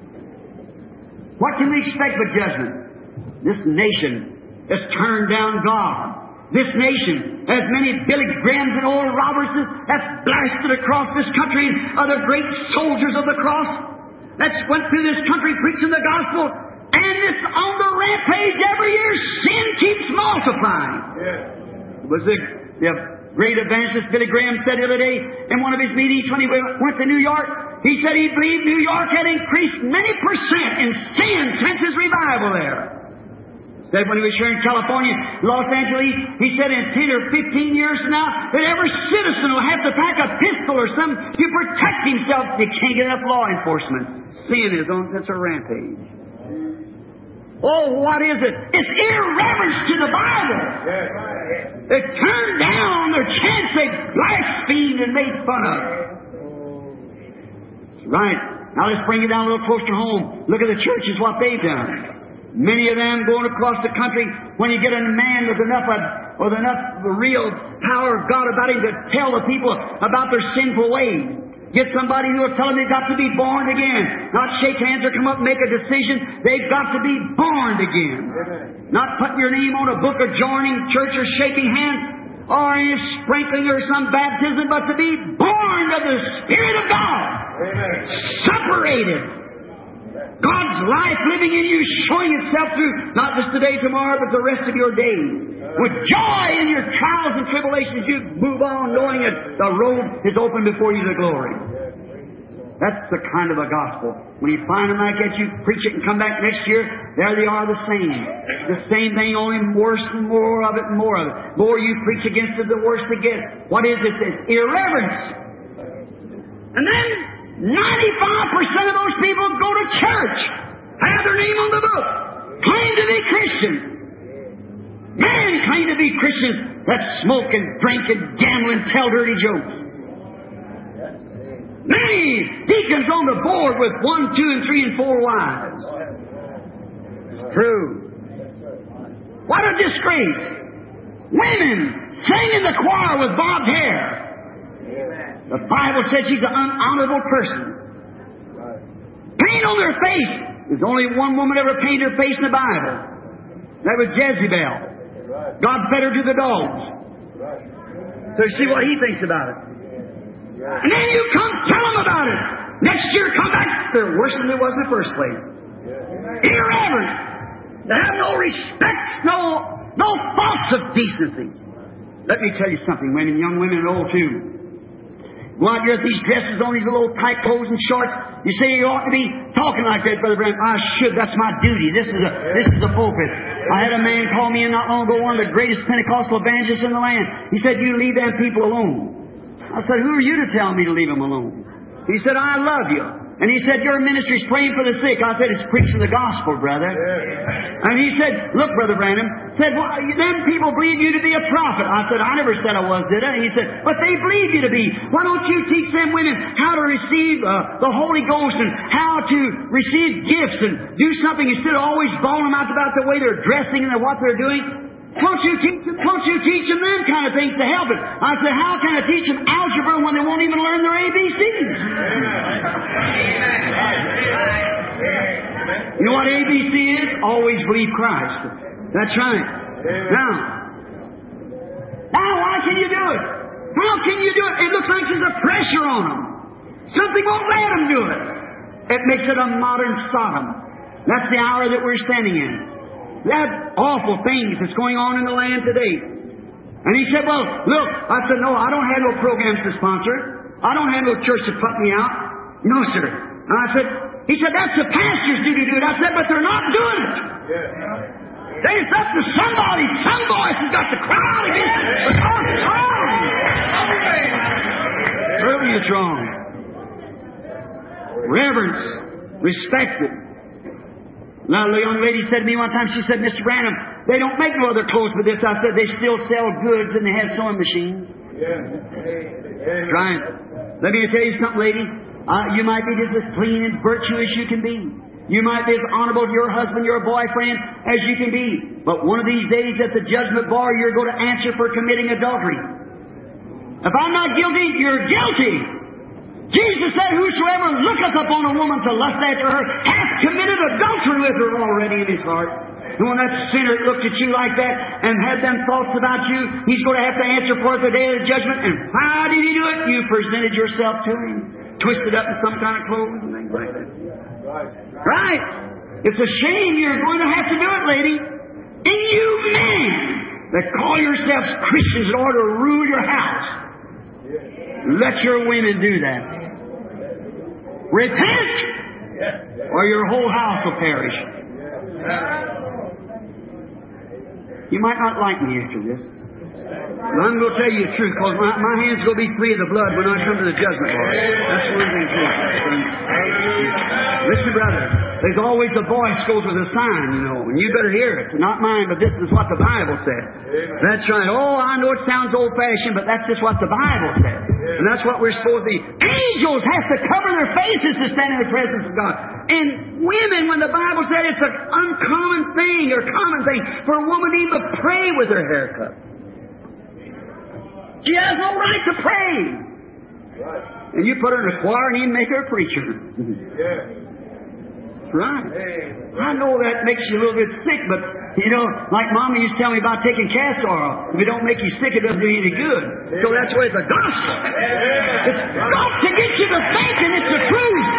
What can we expect but judgment? This nation has turned down God. This nation, as many Billy Grahams and Oral Robertses, have blasted across this country, other great soldiers of the cross that's went through this country preaching the gospel, and it's on the rampage every year. Sin keeps multiplying. Yeah. It was the, the great evangelist Billy Graham said the other day in one of his meetings when he went to New York, he said he believed New York had increased many percent in sin since his revival there. Said when he was here in California, Los Angeles, he said in ten or fifteen years from now, that every citizen will have to pack a pistol or something to protect himself. They can't get enough law enforcement. Sin is on, that's a rampage. Oh, what is it? It's irreverence to the Bible. They turned down their chance. They blasphemed and made fun of it. Right. Now let's bring it down a little closer home. Look at the churches, what they've done. Many of them going across the country, when you get a man with enough of, with enough real power of God about him to tell the people about their sinful ways. Get somebody who will tell them they've got to be born again. Not shake hands or come up and make a decision. They've got to be born again. Amen. Not putting your name on a book or joining church or shaking hands or any sprinkling or some baptism, but to be born of the Spirit of God. Amen. Separated. God's life living in you, showing itself through not just today, tomorrow, but the rest of your days. With joy in your trials and tribulations, you move on knowing that the road is open before you to glory. That's the kind of a gospel. When you find them like that, you preach it and come back next year, there they are the same. The same thing, only worse and more of it and more of it. The more you preach against it, the worse it gets. What is it? It's irreverence. And then ninety-five percent of those people go to church, have their name on the book, claim to be Christians. Men claim to be Christians that smoke and drink and gamble and tell dirty jokes. Many deacons on the board with one, two, and three, and four wives. It's true. What a disgrace. Women sing in the choir with bobbed hair. The Bible says she's an unhonorable person. Paint on their face. There's only one woman ever painted her face in the Bible. That was Jezebel. God fed her to the dogs. So see what he thinks about it. And then you come tell them about it. Next year come back. They're worse than they was in the first place. Irreverent. They have no respect, no, no thoughts of decency. Let me tell you something, women, young women and old too. Go out here with these dresses on, these little tight clothes and shorts. You say you ought to be talking like that, Brother Branham. I should. That's my duty. This is a this is a pulpit. I had a man call me in not long ago, one of the greatest Pentecostal evangelists in the land. He said, "You leave them people alone." I said, "Who are you to tell me to leave them alone?" He said, "I love you." And he said, "Your ministry's praying for the sick." I said, "It's preaching the gospel, brother." Yeah. And he said, "Look, Brother Branham," said, "Well, them people believe you to be a prophet." I said, "I never said I was, did I?" He said, "But they believe you to be. Why don't you teach them women how to receive uh, the Holy Ghost and how to receive gifts and do something instead of always bawling them out about the way they're dressing and what they're doing? Won't you teach them, won't you teach them them kind of things to help it?" I said, "How can I teach them algebra when they won't even learn their A B Cs? You know what A B C is? Always believe Christ. That's right. Now, now, why can you do it? How can you do it? It looks like there's a pressure on them. Something won't let them do it. It makes it a modern Sodom. That's the hour that we're standing in. That awful things that's going on in the land today. And he said, "Well, look," I said, "No, I don't have no programs to sponsor. I don't have no church to put me out." "No, sir." And I said, he said, "That's the pastor's duty to do it." I said, "But they're not doing it." Yeah. It's up to somebody. Some voice has got to cry out against it. But oh, it's wrong. Really, it's wrong. Reverence. Respect it. Now, a young lady said to me one time, she said, "Mister Branham, they don't make no other clothes but this." I said, "They still sell goods and they have sewing machines." Yeah. Right. Let me tell you something, lady. Uh, you might be just as clean and virtuous as you can be. You might be as honorable to your husband, your boyfriend, as you can be. But one of these days at the judgment bar, you're going to answer for committing adultery. If I'm not guilty, you're guilty. Jesus said, "Whosoever looketh upon a woman to lust after her hath committed adultery with her already in his heart." And when that sinner looked at you like that and had them thoughts about you, he's going to have to answer for it the day of the judgment. And how did he do it? You presented yourself to him, twisted up in some kind of clothes and things like that. Right. It's a shame you're going to have to do it, lady. And you men that call yourselves Christians in order to rule your house, let your women do that. Repent, or your whole house will perish. You might not like me after this, but I'm going to tell you the truth, because my, my hands are going to be free of the blood when I come to the judgment bar. That's one thing. Listen listen, brother. There's always a voice goes with a sign, you know, and you better hear it. Not mine, but this is what the Bible said. Amen. That's right. Oh, I know it sounds old-fashioned, but that's just what the Bible said. Amen. And that's what we're supposed to be. Angels have to cover their faces to stand in the presence of God. And women, when the Bible said it's an uncommon thing or common thing for a woman to even pray with her hair cut. She has no right to pray. And you put her in a choir and you make her a preacher. Yeah. Right. I know that makes you a little bit sick, but, you know, like Mama used to tell me about taking castor oil. If it don't make you sick, it doesn't do you any good. So that's why it's the gospel. It's got to get you to thinking it's the truth.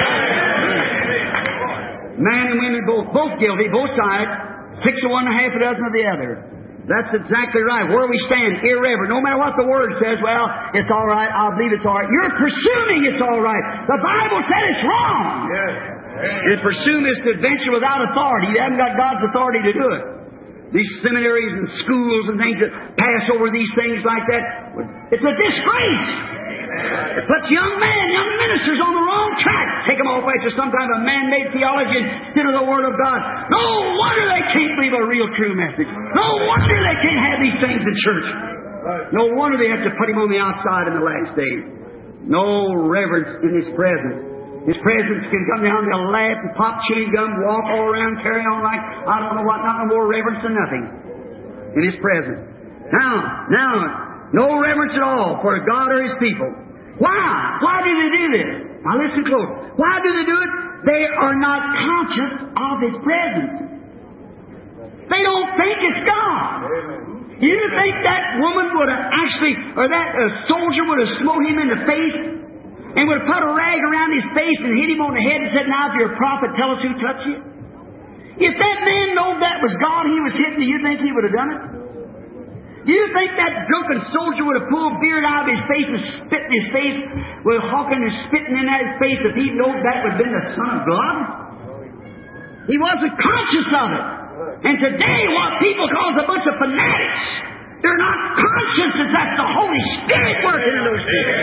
Man and women both, both guilty, both sides. Six of one and a half a dozen of the other. That's exactly right. Where we stand, irreverent. No matter what the Word says, well, it's all right, I'll believe it's all right. You're presuming it's all right. The Bible said it's wrong. Yes. And presume is to adventure without authority. You haven't got God's authority to do it. These seminaries and schools and things that pass over these things like that, it's a disgrace. It puts young men, young ministers on the wrong track. Take them off after some kind of man-made theology instead of the Word of God. No wonder they can't believe a real true message. No wonder they can't have these things in church. No wonder they have to put Him on the outside in the last days. No reverence in His presence. His presence can come down, they'll laugh and pop chewing gum, walk all around, carry on like, I don't know what, not no more reverence than nothing in His presence. Now, now, no reverence at all for God or His people. Why? Why do they do this? Now listen close. Why do they do it? They are not conscious of His presence. They don't think it's God. You think that woman would have actually, or that uh, soldier would have smote him in the face? And would have put a rag around his face and hit him on the head and said, now if you're a prophet, tell us who touched you. If that man knew that was God he was hitting, do you think he would have done it? Do you think that drunken soldier would have pulled beard out of his face and spit in his face with hawking and spitting in his face if he knew that would have been the Son of God? He wasn't conscious of it. And today what people call a bunch of fanatics, they're not conscious that that's the Holy Spirit working in those people.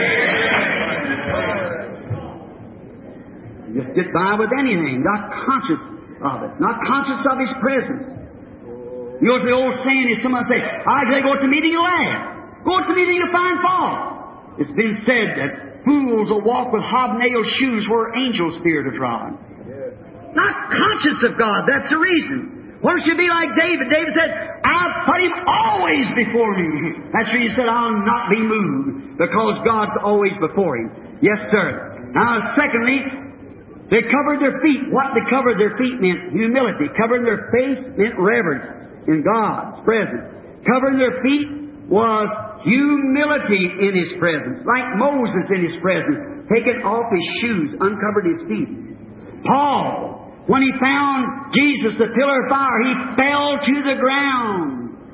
Just get by with anything, not conscious of it, not conscious of His presence. You know what the old saying is, someone say, I gotta go to the meeting and laugh. Go to the meeting and find fault. It's been said that fools will walk with hobnailed shoes where angels fear to trod. Not conscious of God, that's the reason. Why don't you be like David? David said, I'll put Him always before me. That's where He said, I'll not be moved, because God's always before Him. Yes, sir. Now, secondly, they covered their feet. What they covered their feet meant humility. Covering their face meant reverence in God's presence. Covering their feet was humility in His presence. Like Moses in His presence, taking off his shoes, uncovered his feet. Paul, when he found Jesus, the pillar of fire, he fell to the ground.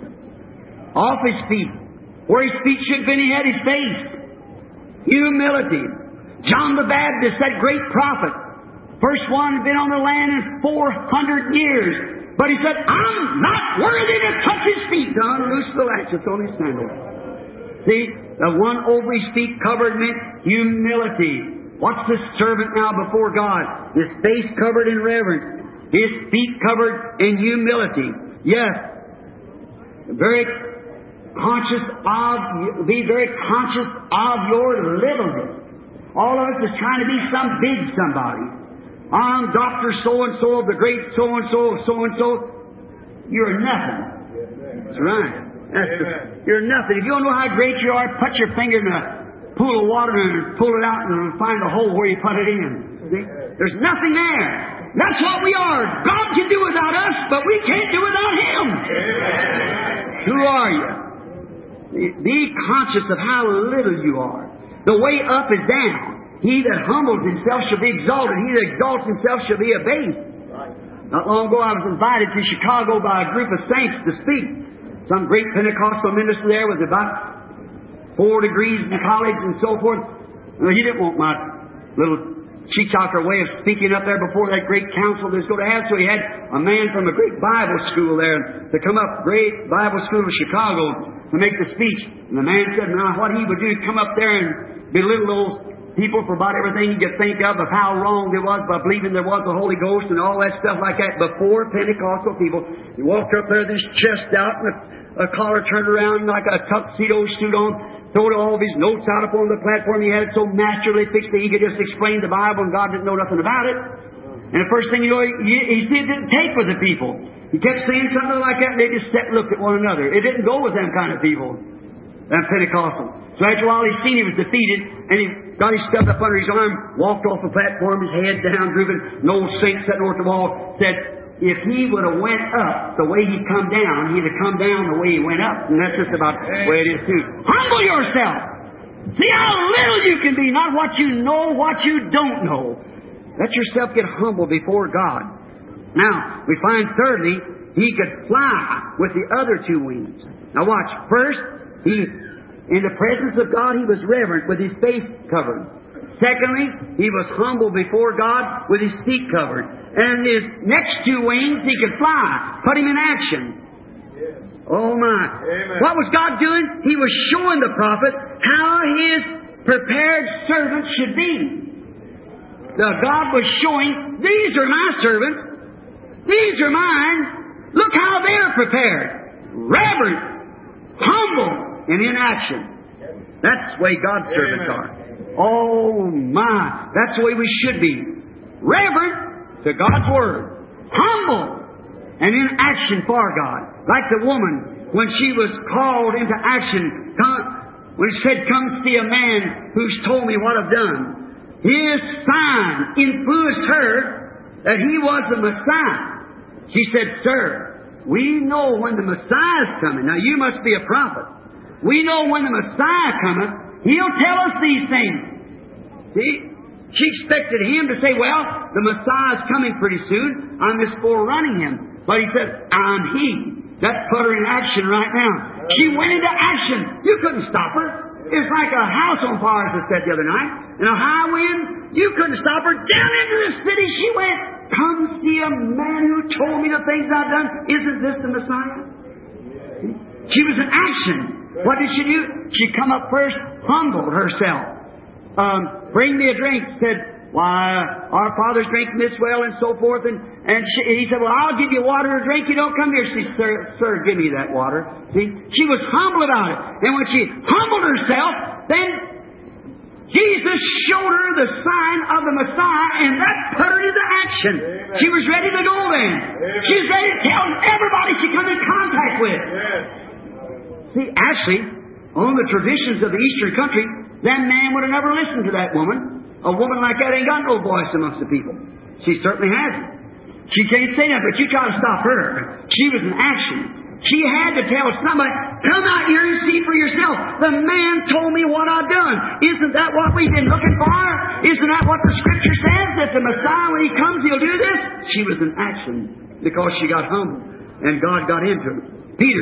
Off his feet. Where his feet should have been, he had his face. Humility. John the Baptist, that great prophet, first one had been on the land in four hundred years. But he said, I'm not worthy to touch His feet. To unloose the latchets on His sandals. See, the one over his feet covered meant humility. What's this servant now before God? His face covered in reverence. His feet covered in humility. Yes. Very conscious of, be very conscious of your littleness. All of us is trying to be some big somebody. I'm Doctor So-and-so of the great so-and-so of so-and-so. You're nothing. That's right. That's the, you're nothing. If you don't know how great you are, put your finger in a pool of water and pull it out and find a hole where you put it in. See? There's nothing there. That's what we are. God can do without us, but we can't do without Him. Who are you? Be conscious of how little you are. The way up is down. He that humbles himself shall be exalted. He that exalts himself shall be abased. Not long ago I was invited to Chicago by a group of saints to speak. Some great Pentecostal minister there with about four degrees in college and so forth. Well, he didn't want my little cheechako way of speaking up there before that great council that's going to have. So he had a man from a great Bible school there to come up, great Bible school of Chicago, to make the speech. And the man said, now what he would do, come up there and belittle those people for about everything you could think of, of how wrong they was by believing there was the Holy Ghost and all that stuff like that before Pentecostal people. He walked up there, this chest out, and a, a collar turned around like a tuxedo suit on, throwed all of his notes out upon the platform. He had it so masterly fixed that he could just explain the Bible and God didn't know nothing about it. And the first thing you know, he, he didn't take with the people. He kept saying something like that, and they just sat and looked at one another. It didn't go with them kind of people, them Pentecostal. So after a while, he seen he was defeated, and he got his stuff up under his arm, walked off the platform, his head down, drooping. An old saint sitting over the wall said, if he would have went up the way he come down, he'd have come down the way he went up. And that's just about the way it is too. Humble yourself. See how little you can be, not what you know, what you don't know. Let yourself get humble before God. Now, we find thirdly, he could fly with the other two wings. Now watch. First, he, in the presence of God, he was reverent with his face covered. Secondly, he was humble before God with his feet covered. And his next two wings, he could fly. Put him in action. Oh my. Amen. What was God doing? He was showing the prophet how his prepared servants should be. The God was showing, these are my servants. These are mine. Look how they're prepared. Reverent, humble, and in action. That's the way God's servants are. Oh my. That's the way we should be. Reverent to God's Word. Humble and in action for God. Like the woman when she was called into action. When she said, come see a man who's told me what I've done. His sign influenced her that he was the Messiah. She said, sir, we know when the Messiah's coming. Now, you must be a prophet. We know when the Messiah cometh, He'll tell us these things. See? She expected him to say, well, the Messiah's coming pretty soon. I'm just forerunning him. But he said, I'm He. That put her in action right now. She went into action. You couldn't stop her. It's like a house on fire, as I said the other night. In a high wind, you couldn't stop her. Down into the city she went. Come see a man who told me the things I've done. Isn't this the Messiah? She was in action. What did she do? She come up first, humbled herself. Um, bring me a drink. Said, why, our fathers drank from this well and so forth. And, and she, he said, well, I'll give you water to drink. You don't come here. She said, sir, sir, give me that water. See? She was humble about it. And when she humbled herself, then Jesus showed her the sign of the Messiah, and that put her into action. Amen. She was ready to go then. Amen. She was ready to tell everybody she come in contact with. Yes. See, actually, on the traditions of the Eastern country, that man would have never listened to that woman. A woman like that ain't got no voice amongst the people. She certainly hasn't. She can't say that, but you try to stop her. She was in action. She had to tell somebody, come out here and see for yourself. The man told me what I've done. Isn't that what we've been looking for? Isn't that what the Scripture says? That the Messiah, when He comes, He'll do this? She was in action because she got humble and God got into her. Peter,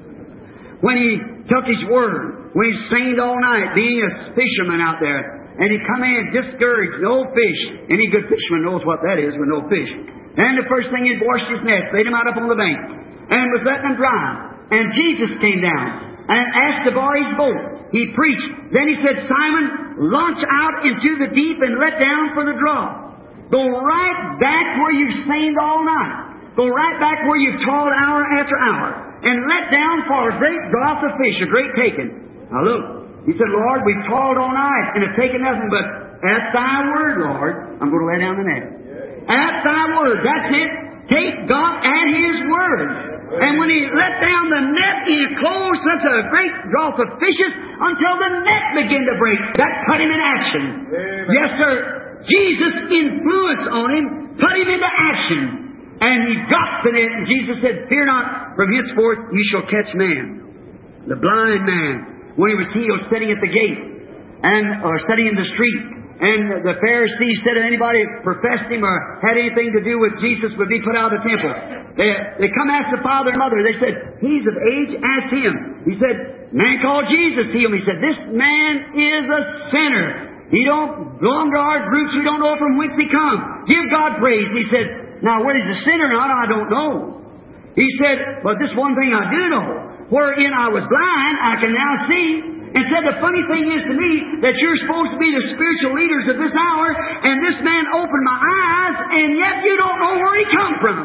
when he took his word, when he sang all night, being a fisherman out there, and he come in discouraged, no fish. Any good fisherman knows what that is with no fish. And the first thing he'd washed his nets, laid him out up on the bank, and was letting them dry. And Jesus came down and asked to borrow his boat. He preached. Then he said, Simon, launch out into the deep and let down for the draw. Go right back where you've sailed all night. Go right back where you've toiled hour after hour. And let down for a great draught of fish, a great taking. Now look, he said, Lord, we've toiled all night and have taken nothing but at thy word, Lord, I'm going to lay down the net. At thy word, that's it. Take God at His word. And when He let down the net, He closed such a great draught of fishes until the net began to break. That put Him in action. Amen. Yes, sir. Jesus' influence on him put him into action. And he got the net, and Jesus said, fear not, from henceforth you shall catch man. The blind man, when he was healed, sitting at the gate, and or sitting in the street, and the Pharisees said that anybody who professed him or had anything to do with Jesus would be put out of the temple. They, they come ask the father and mother. They said, he's of age, ask him. He said, man called Jesus healed him. He said, this man is a sinner. He don't belong to our groups. We don't know from whence he comes. Give God praise. He said, now whether he's a sinner or not, I don't know. He said, but this one thing I do know. Wherein I was blind, I can now see. And said, the funny thing is to me that you're supposed to be the spiritual leaders of this hour, and this man opened my eyes, and yet you don't know where he come from.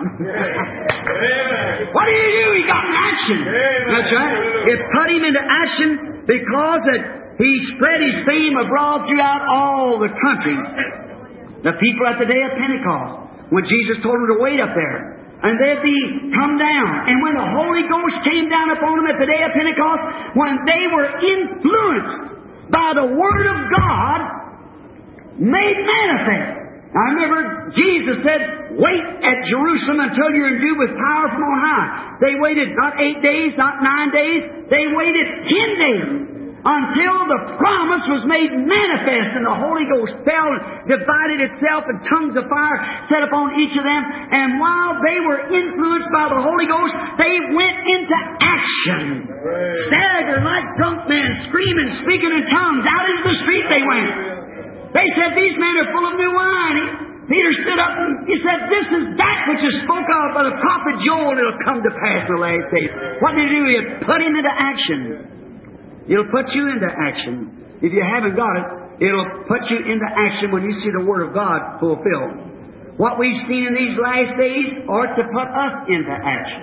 What do you do? He got in action. That's right. It put him into action because that he spread his fame abroad throughout all the country. The people at the day of Pentecost, when Jesus told them to wait up there, and they'd be come down. And when the Holy Ghost came down upon them at the day of Pentecost, when they were influenced by the Word of God, made manifest. Now remember, Jesus said, wait at Jerusalem until you're endued with power from on high. They waited not eight days, not nine days. They waited ten days. Until the promise was made manifest and the Holy Ghost fell and divided itself in tongues of fire set upon each of them. And while they were influenced by the Holy Ghost, they went into action. Staggered like drunk men, screaming, speaking in tongues. Out into the street they went. They said, these men are full of new wine. He, Peter stood up and he said, this is that which is spoke of by the prophet Joel. It'll come to pass in the last days. What did he do? He put him into action. It'll put you into action. If you haven't got it, it'll put you into action when you see the Word of God fulfilled. What we've seen in these last days ought to put us into action.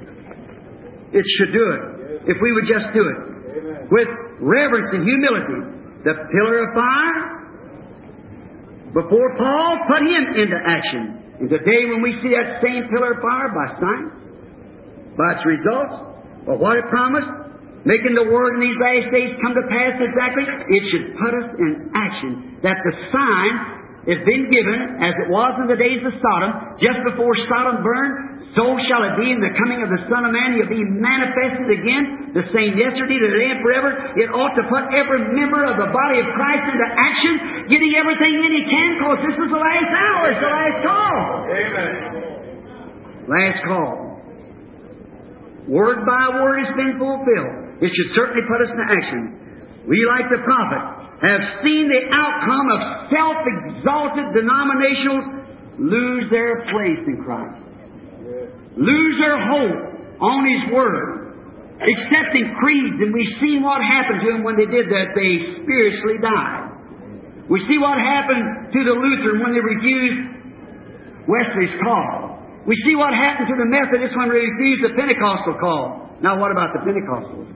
It should do it. If we would just do it. With reverence and humility. The pillar of fire, before Paul, put him into action. And today when we see that same pillar of fire by science, by its results, by what it promised, making the Word in these last days come to pass exactly, it should put us in action. That the sign has been given, as it was in the days of Sodom, just before Sodom burned, so shall it be in the coming of the Son of Man. He'll be manifested again, the same yesterday, today, and forever. It ought to put every member of the body of Christ into action, getting everything in he can, because this is the last hour, it's the last call. Amen. Last call. Word by word has been fulfilled. It should certainly put us into action. We, like the prophet, have seen the outcome of self-exalted denominationals lose their place in Christ. Lose their hope on His Word. Accepting creeds, and we've seen what happened to them when they did that. They spiritually died. We see what happened to the Lutheran when they refused Wesley's call. We see what happened to the Methodists when they refused the Pentecostal call. Now what about the Pentecostals?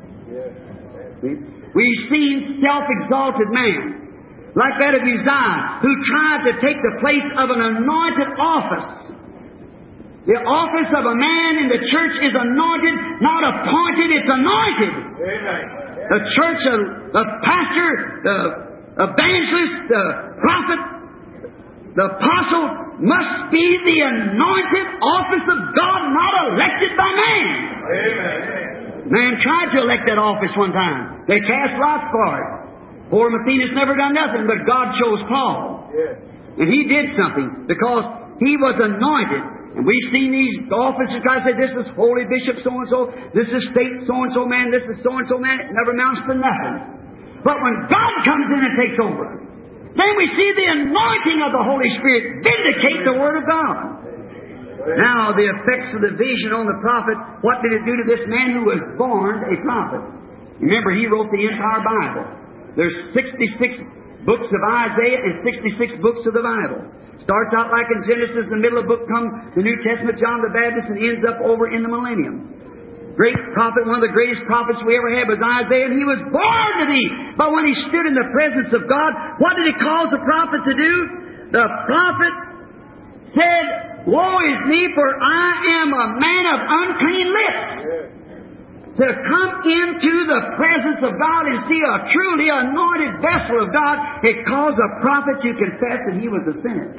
We've seen self-exalted man, like that of Uzziah, who tried to take the place of an anointed office. The office of a man in the church is anointed, not appointed, it's anointed. Amen. The church, the, the pastor, the evangelist, the prophet, the apostle must be the anointed office of God, not elected by man. Amen. Man tried to elect that office one time. They cast lots for it. Poor Matthias never done nothing, but God chose Paul. Yeah. And he did something because he was anointed. And we've seen these officers try to say, this is holy bishop so-and-so, this is state so-and-so man, this is so-and-so man. It never amounts to nothing. But when God comes in and takes over, then we see the anointing of the Holy Spirit vindicate the Word of God. Now, the effects of the vision on the prophet, what did it do to this man who was born a prophet? Remember, he wrote the entire Bible. There's sixty-six books of Isaiah and sixty-six books of the Bible. Starts out like in Genesis, the middle of the book comes the New Testament, John the Baptist, and ends up over in the millennium. Great prophet, one of the greatest prophets we ever had was Isaiah, and he was born to be. But when he stood in the presence of God, what did he cause the prophet to do? The prophet said, woe is me, for I am a man of unclean lips. To come into the presence of God and see a truly anointed vessel of God, it caused a prophet to confess that he was a sinner.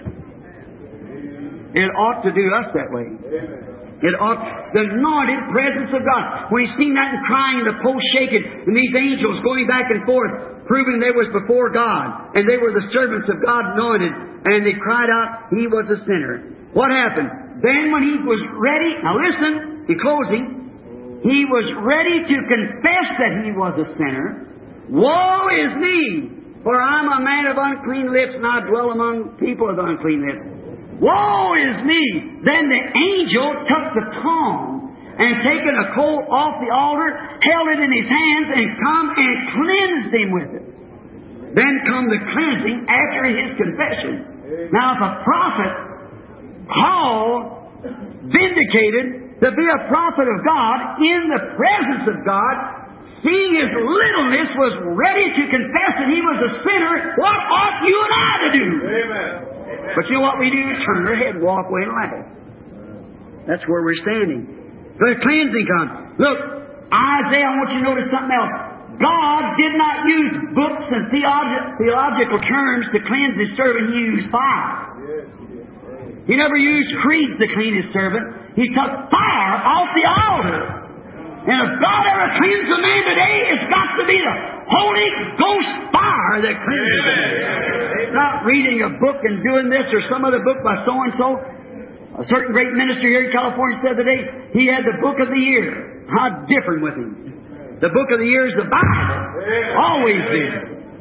It ought to do us that way. It ought, the anointed presence of God. When he's seen that and crying and the post shaking, and these angels going back and forth, proving they was before God, and they were the servants of God anointed, and they cried out, he was a sinner. What happened? Then when he was ready, now listen, in closing, he was ready to confess that he was a sinner. Woe is me, for I'm a man of unclean lips, and I dwell among people of unclean lips. Woe is me! Then the angel took the tongue and taken a coal off the altar, held it in his hands, and come and cleansed him with it. Then come the cleansing after his confession. Now, if a prophet, Paul, vindicated to be a prophet of God in the presence of God, seeing his littleness, was ready to confess that he was a sinner, what ought you and I to do? Amen. But you know what we do? Turn our head, walk away, and laugh. That's where we're standing. The cleansing comes. Look, Isaiah, I want you to notice something else. God did not use books and theologi- theological terms to cleanse His servant. He used fire. He never used creeds to clean His servant. He took fire off the altar. And if God ever cleans a man today, it's got to be the Holy Ghost fire that cleanses him. Not reading a book and doing this or some other book by so-and-so. A certain great minister here in California said today, he had the book of the year. How different with him. The book of the year is the Bible. Always been.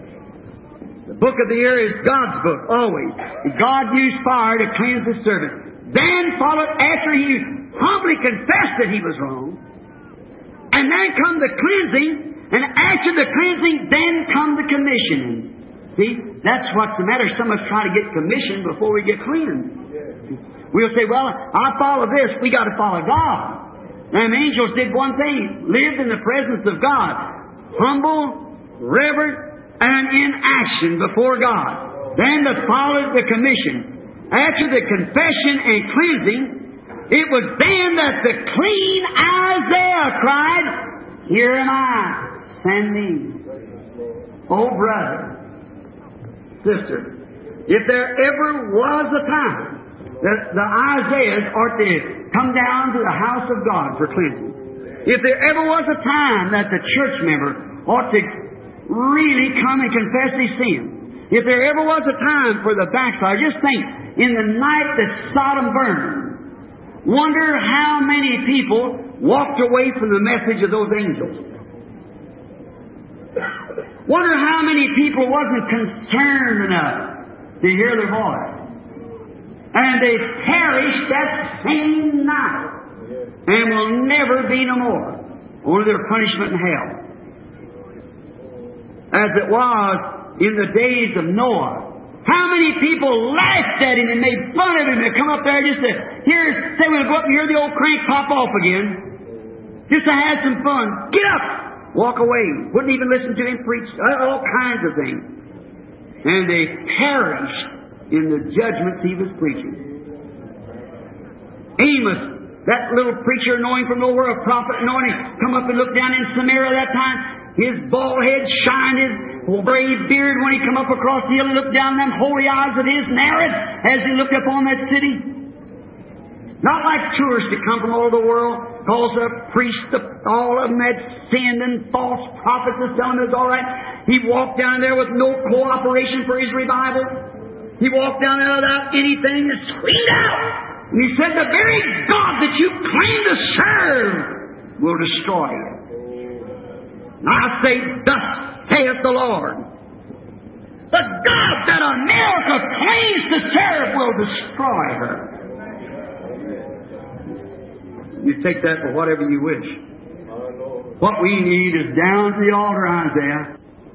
The book of the year is God's book. Always. God used fire to cleanse His servant. Then followed after he humbly confessed that he was wrong. And then come the cleansing. And after the cleansing, then come the commissioning. See? That's what's the matter. Some of us try to get commissioned before we get cleansed. We'll say, well, I follow this. We got to follow God. Them angels did one thing, lived in the presence of God, humble, reverent, and in action before God. Then they followed the commission. After the confession and cleansing, it was then that the clean Isaiah cried, "Here am I, send me." Oh, brother, sister, if there ever was a time that the Isaiahs ought to come down to the house of God for cleansing. If there ever was a time that the church member ought to really come and confess his sin. If there ever was a time for the backslider, just think, in the night that Sodom burned, wonder how many people walked away from the message of those angels. Wonder how many people wasn't concerned enough to hear their voice. And they perished that same night. And will never be no more. Only their punishment in hell. As it was in the days of Noah. How many people laughed at him and made fun of him to come up there just to hear, say we'll go up and hear the old crank pop off again. Just to have some fun. Get up! Walk away. Wouldn't even listen to him preach. All kinds of things. And they perished in the judgments he was preaching. Amos, that little preacher knowing from nowhere, a prophet knowing, come up and look down in Samaria that time. His bald head shined, his brave beard when he come up across the hill and looked down them holy eyes of his narrowed as he looked upon that city. Not like tourists that come from all over the world, calls up priests, all of them had sinned and false prophets was telling them it was all right. He walked down there with no cooperation for his revival. He walked down there without anything and screamed out. And he said, the very God that you claim to serve will destroy you. And I say, thus saith the Lord. The God that America claims to serve will destroy her. You take that for whatever you wish. What we need is down to the altar, Isaiah.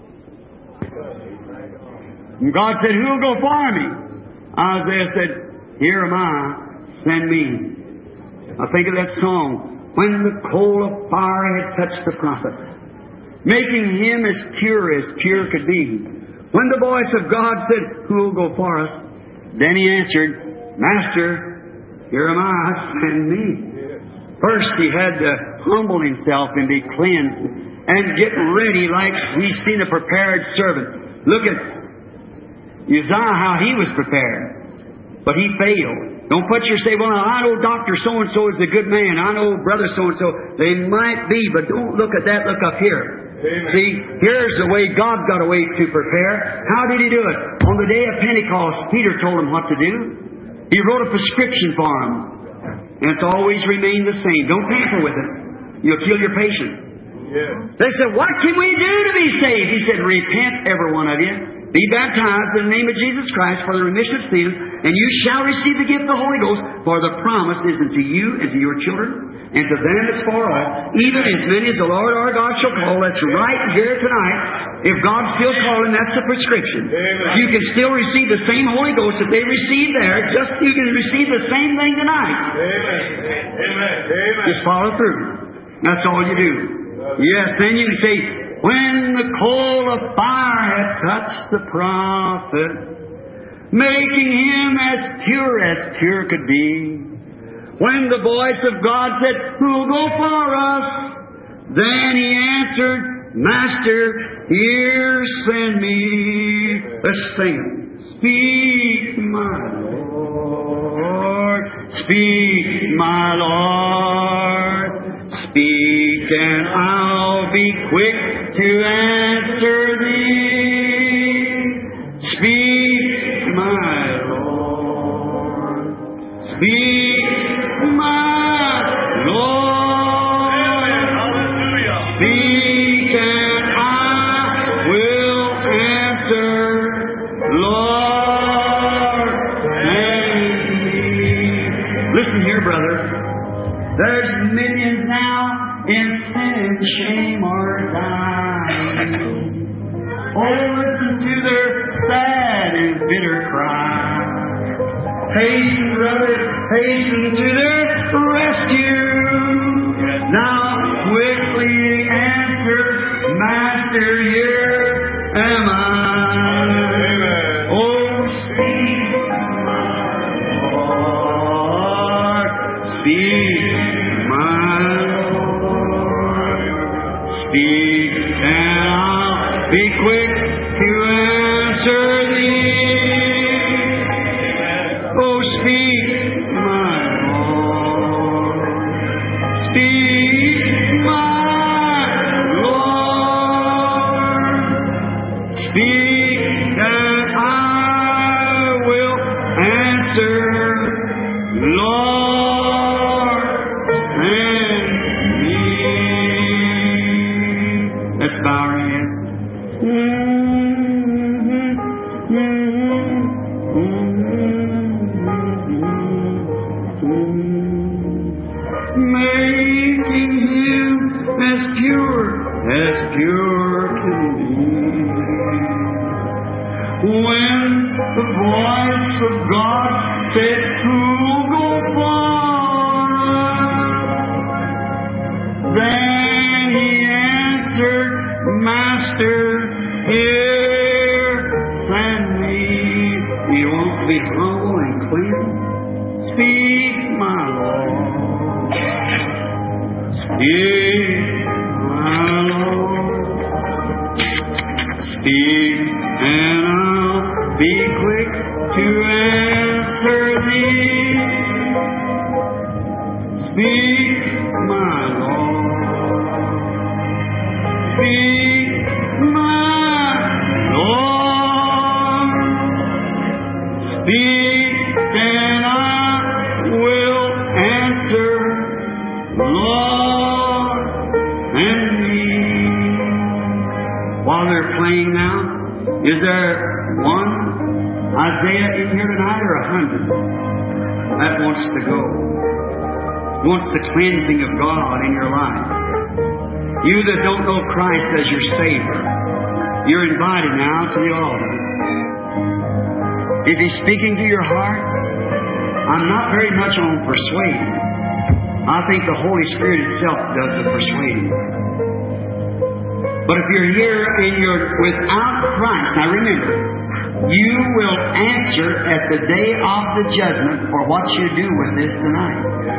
And God said, who'll go for me? Isaiah said, here am I, send me. I think of that song, when the coal of fire had touched the prophet, making him as pure as pure could be. When the voice of God said, who'll go for us? Then he answered, Master, here am I, send me. First he had to humble himself and be cleansed and get ready like we've seen a prepared servant. Look at Uzziah, how he was prepared. But he failed. Don't put your say, well, I know Doctor so-and-so is a good man. I know Brother so-and-so. They might be, but don't look at that. Look up here. Amen. See, here's the way God got a way to prepare. How did He do it? On the day of Pentecost, Peter told him what to do. He wrote a prescription for him. And it's always remained the same. Don't tamper with it. You'll kill your patient. Yeah. They said, what can we do to be saved? He said, repent, every one of you. Be baptized in the name of Jesus Christ for the remission of sins, And you shall receive the gift of the Holy Ghost, for the promise is unto you and to your children, and to them that's far off, even as many as the Lord our God shall call. That's right here tonight. If God's still calling, that's the prescription. Amen. You can still receive the same Holy Ghost that they received there. Just you can receive the same thing tonight. Amen. Amen. Amen. Just follow through. That's all you do. Yes, then you can say, when the coal of fire had touched the prophet, making him as pure as pure could be. When the voice of God said, who'll go for us? Then he answered, Master, here send me. Let's sing it. Speak, my Lord. Speak, my Lord. Speak, and I'll be quick to answer thee. Speak, my Lord. Speak, my Lord. Hallelujah. Speak, and I will answer, Lord, send me. Listen here, brother. There's millions now in sin and shame are dying. Oh, listen to their sad and bitter cry. Hasten, brother, hasten to their rescue. Now quickly answer, Master, here am I. Oh, speak, my Lord, speak, my Lord, speak, and I'll be quick to answer thee. Oh, speak, my Lord. Speak, my Lord. Speak, and I will answer, Lord, send me. Let's bow our heads. Making him as pure as pure can be. When the voice of God said, who'll go for us? Then he answered, Master, here send me. You want to be humble and clean? Speak, my Lord. Speak, my Lord. Speak, and I'll be quick to answer thee. Speak, my Lord. Speak, my Lord. Speak, and I will answer, Lord, send me. While they're playing now, is there one Isaiah in here tonight, or a hundred that wants to go? Wants the cleansing of God in your life. You that don't know Christ as your Savior, you're invited now to the altar. Is He speaking to your heart? I'm not very much on persuading. I think the Holy Spirit itself does the persuading. But if you're here and you're without Christ, now remember, you will answer at the day of the judgment for what you do with this tonight.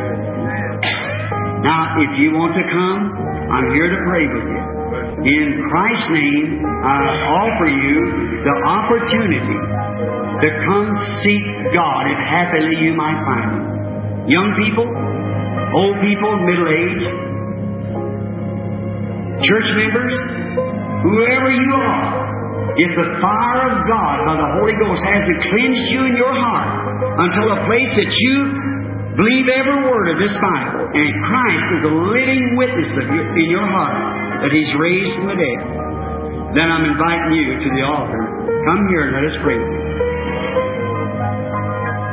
Now, if you want to come, I'm here to pray with you. In Christ's name, I offer you the opportunity to come seek God if happily you might find Him. Young people, old people, middle age, church members, whoever you are, if the fire of God by the Holy Ghost hasn't cleansed you in your heart until a place that you believe every word of this Bible, and Christ is a living witness of you, in your heart that He's raised from the dead, then I'm inviting you to the altar. Come here and let us pray.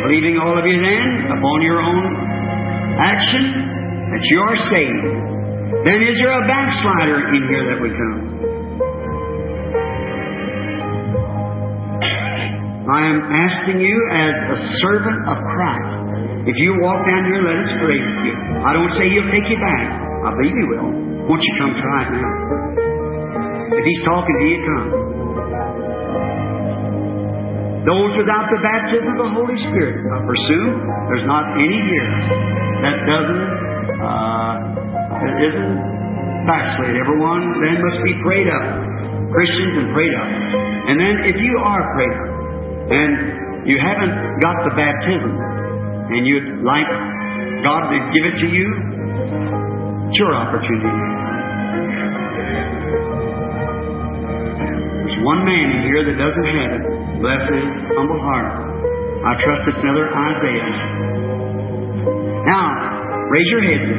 believing all of you then, upon your own action, that you are saved. Then is there a backslider in here that would come? I am asking you as a servant of Christ. If you walk down here, let us pray for you. I don't say He'll take you back. I believe He will. Won't you come try it now? If He's talking to you, come. Those without the baptism of the Holy Spirit, I presume there's not any here that doesn't, uh, that isn't backslid. Everyone then must be prayed up. Christians and prayed up. And then if you are prayed up, and you haven't got the baptism, and you'd like God to give it to you, it's your opportunity. There's one man in here that doesn't have it. Bless his humble heart. I trust it's another Isaiah. Now, raise your head.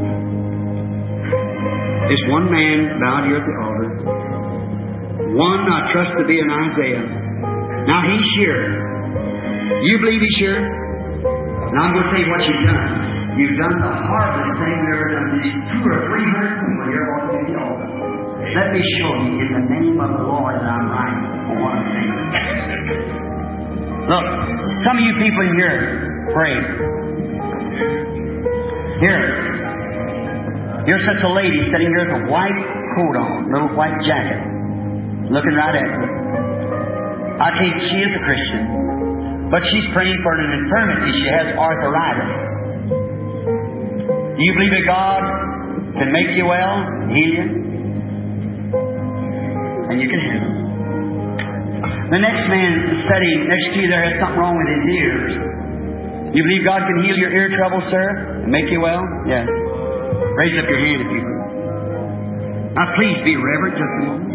There's one man bowed here at the altar. One I trust to be an Isaiah. Now he's here. You believe he's here? And I'm going to tell you what you've done. You've done the hardest thing there are done. These two or three hundred people here walking in the altar. Let me show you in the name of the Lord that I'm right on what I'm saying. Look, some of you people in here pray. Here. Here's such a lady sitting here with a white coat on, little white jacket, looking right at me. I think she is a Christian, but she's praying for an infirmity. She has arthritis. Do you believe that God can make you well, heal you? And you can heal him. The next man sitting next to you there has something wrong with his ears. You believe God can heal your ear trouble, sir, and make you well? Yes. Raise up your hand if you will. Now please be reverent just a moment.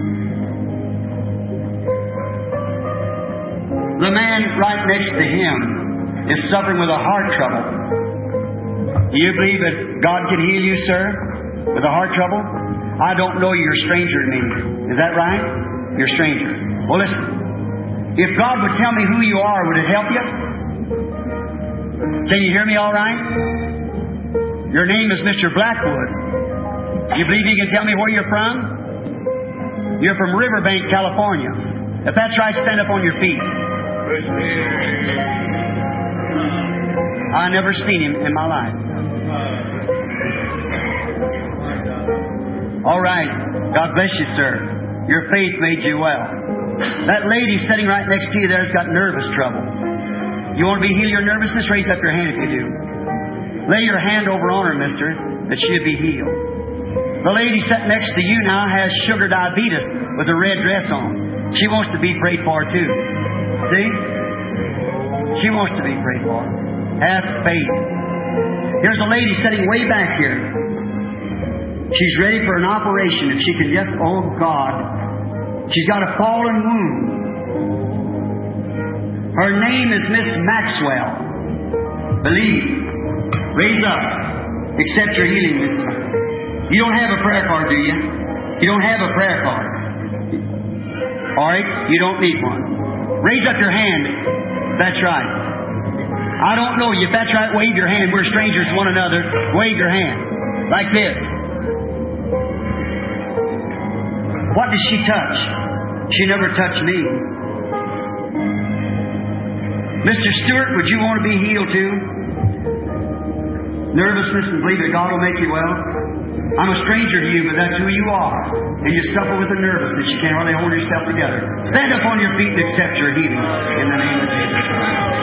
The man right next to him is suffering with a heart trouble. Do you believe that God can heal you, sir, with a heart trouble? I don't know you're a stranger to me. Is that right? You're a stranger. Well, listen. If God would tell me who you are, would it help you? Can you hear me all right? Your name is Mister Blackwood. You believe you can tell me where you're from? You're from Riverbank, California. If that's right, stand up on your feet. I never seen him in my life. All right. God bless you, sir. Your faith made you well. That lady sitting right next to you there has got nervous trouble. You want to be healed your nervousness? Raise up your hand if you do. Lay your hand over on her, mister, that she'll be healed. The lady sitting next to you now has sugar diabetes with a red dress on. She wants to be prayed for too. See? She wants to be prayed for. Have faith. Here's a lady sitting way back here. She's ready for an operation. If she can just, oh God. She's got a fallen wound. Her name is Miss Maxwell. Believe. Raise up. Accept your healing, Miss Maxwell. You don't have a prayer card, do you? You don't have a prayer card. All right? You don't need one. Raise up your hand. That's right. I don't know you. If that's right, wave your hand. We're strangers to one another. Wave your hand. Like this. What does she touch? She never touched me. Mister Stewart, would you want to be healed too? Nervousness and believe that God will make you well? I'm a stranger to you, but that's who you are. And you suffer with a nervousness. You can't hardly hold yourself together. Stand up on your feet and accept your healing in the name of Jesus Christ.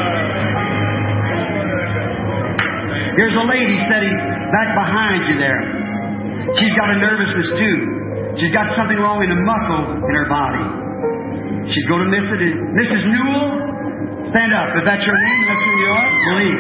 There's a lady sitting back behind you there. She's got a nervousness too. She's got something wrong in the muscles in her body. She's going to miss it. Missus Newell, stand up. If that's your name, that's who you are. Believe.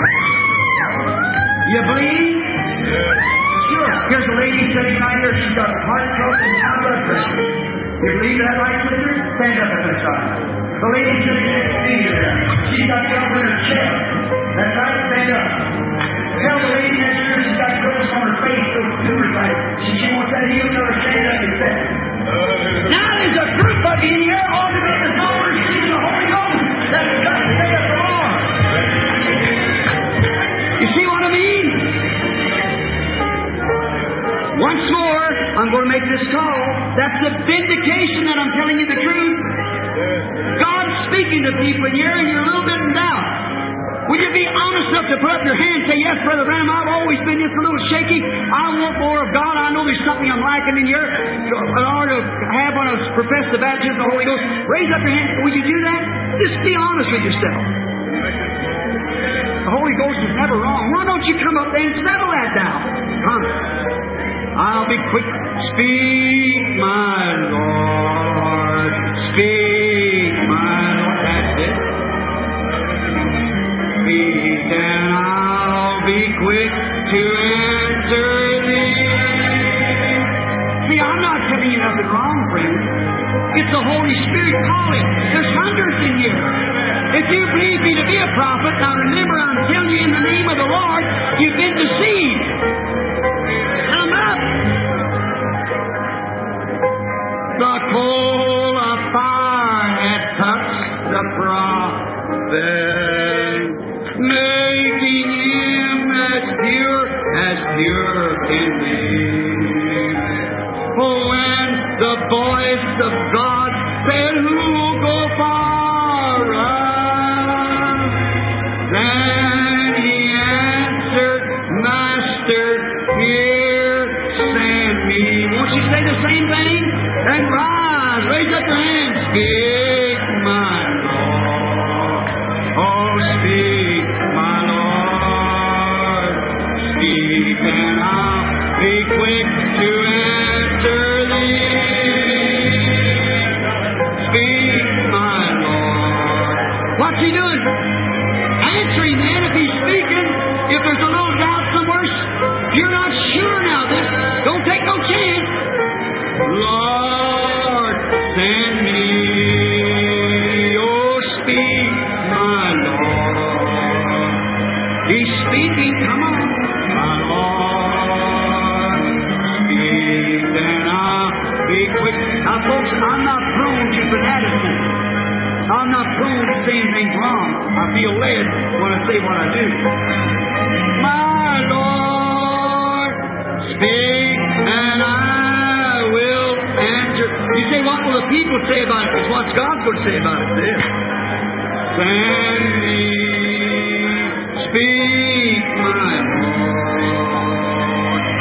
You believe? Sure. Here's a lady sitting right here. She's got heart trouble and high blood pressure. You believe that, right, sister? Stand up at this side. The lady sitting next to you there. She's got trouble in her chest. That's right. Stand up. Tell the lady next to her she's got growths on her face. Those tumors like she, she wants that healed. Tell her stand up and say. Now there's a group of you here all together. No one sees the Holy Ghost. That's got to say it the Lord. called. That's the vindication that I'm telling you the truth. God's speaking to people here, and you're a little bit in doubt. Will you be honest enough to put up your hand and say, yes, Brother Branham, I've always been just a little shaky. I want more of God. I know there's something I'm lacking in here. In order to have when I profess the baptism of the Holy Ghost, raise up your hand. Will you do that? Just be honest with yourself. The Holy Ghost is never wrong. Why don't you come up there and settle that down? Come. I'll be quick. Speak, my Lord. Speak, my Lord. That's it. Speak, and I'll be quick to answer thee. See, I'm not telling you nothing wrong, friends. It's the Holy Spirit calling. There's hundreds in here. If you believe me to be a prophet, now remember, I'm telling you in the name of the Lord, you've been deceived. Come up. The coal of fire had touched the prophet, making him as pure as pure can be. Oh, when the voice of God said, who will go far up? Then he answered, Master, here send me. Won't you say the same thing? And rise, raise up your hands. Speak, my Lord. Oh, speak, my Lord. Speak, and I'll be quick to answer thee. Speak, my Lord. What's he doing? Answering then if he's speaking. If there's a little doubt somewhere, you're not sure now. This don't take no chance. Lord, send me. Oh, speak, my Lord. He's speaking. Come on, my Lord. Speak, and I'll be quick. Now, folks, I'm not prone to fanaticism. I'm not prone to saying things wrong. I feel led when I say what I do. My Lord, speak, and I will answer. You say, what will the people say about it? Because what's God going to say about it? This. Send me, speak, my Lord.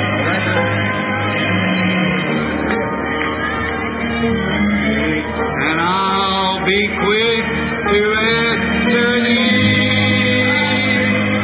And I'll be quick to answer thee,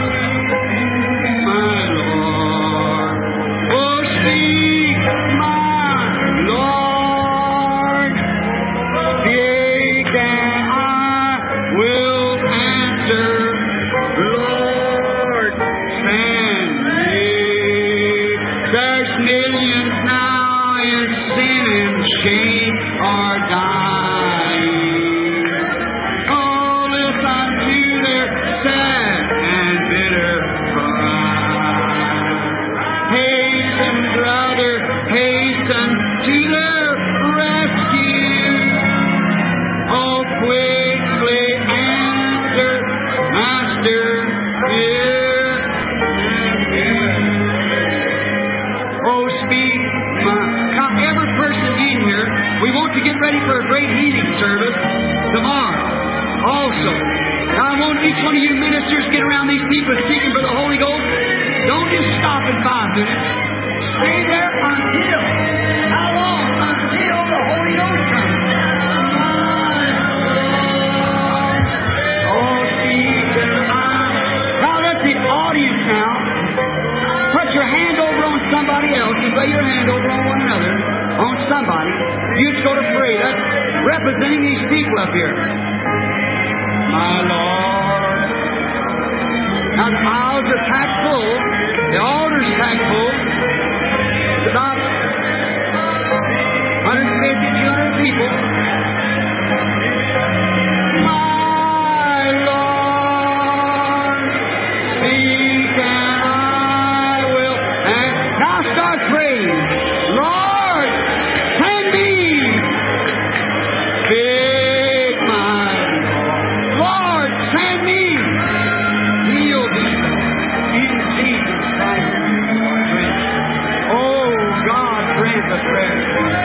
my Lord. Oh, speak, my Lord. Speak, and I will answer. Lord, send me. There's millions now in sin and shame are dying. Oh, listen to their sad and bitter cry. Hasten, brother, hasten to their rescue. Oh, quickly answer, Master, here and here. Oh, speak, my. Now, every person in here, we want to get ready for a great healing service tomorrow also. Now, I want each one of you ministers get around these people seeking for the Holy Ghost. Don't just stop in five minutes. Stay there until. How long? Until the Holy Ghost comes. Oh, Jesus. Now, let the audience now put your hand over on somebody else and lay your hand over on one another, on somebody. You just go to pray. That's representing these people up here. My Lord. Now the aisles are packed full. The altar's packed full. It's about one hundred fifty, two hundred people. My Lord. Speak, and I will. And now start praying. Lord, send me. Big my Lord, send me. Heal me in Jesus Christ. Oh, God, grant the prayer.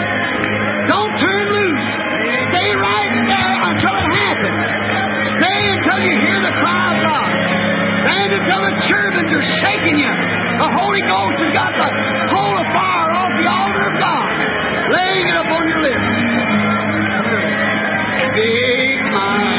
big, my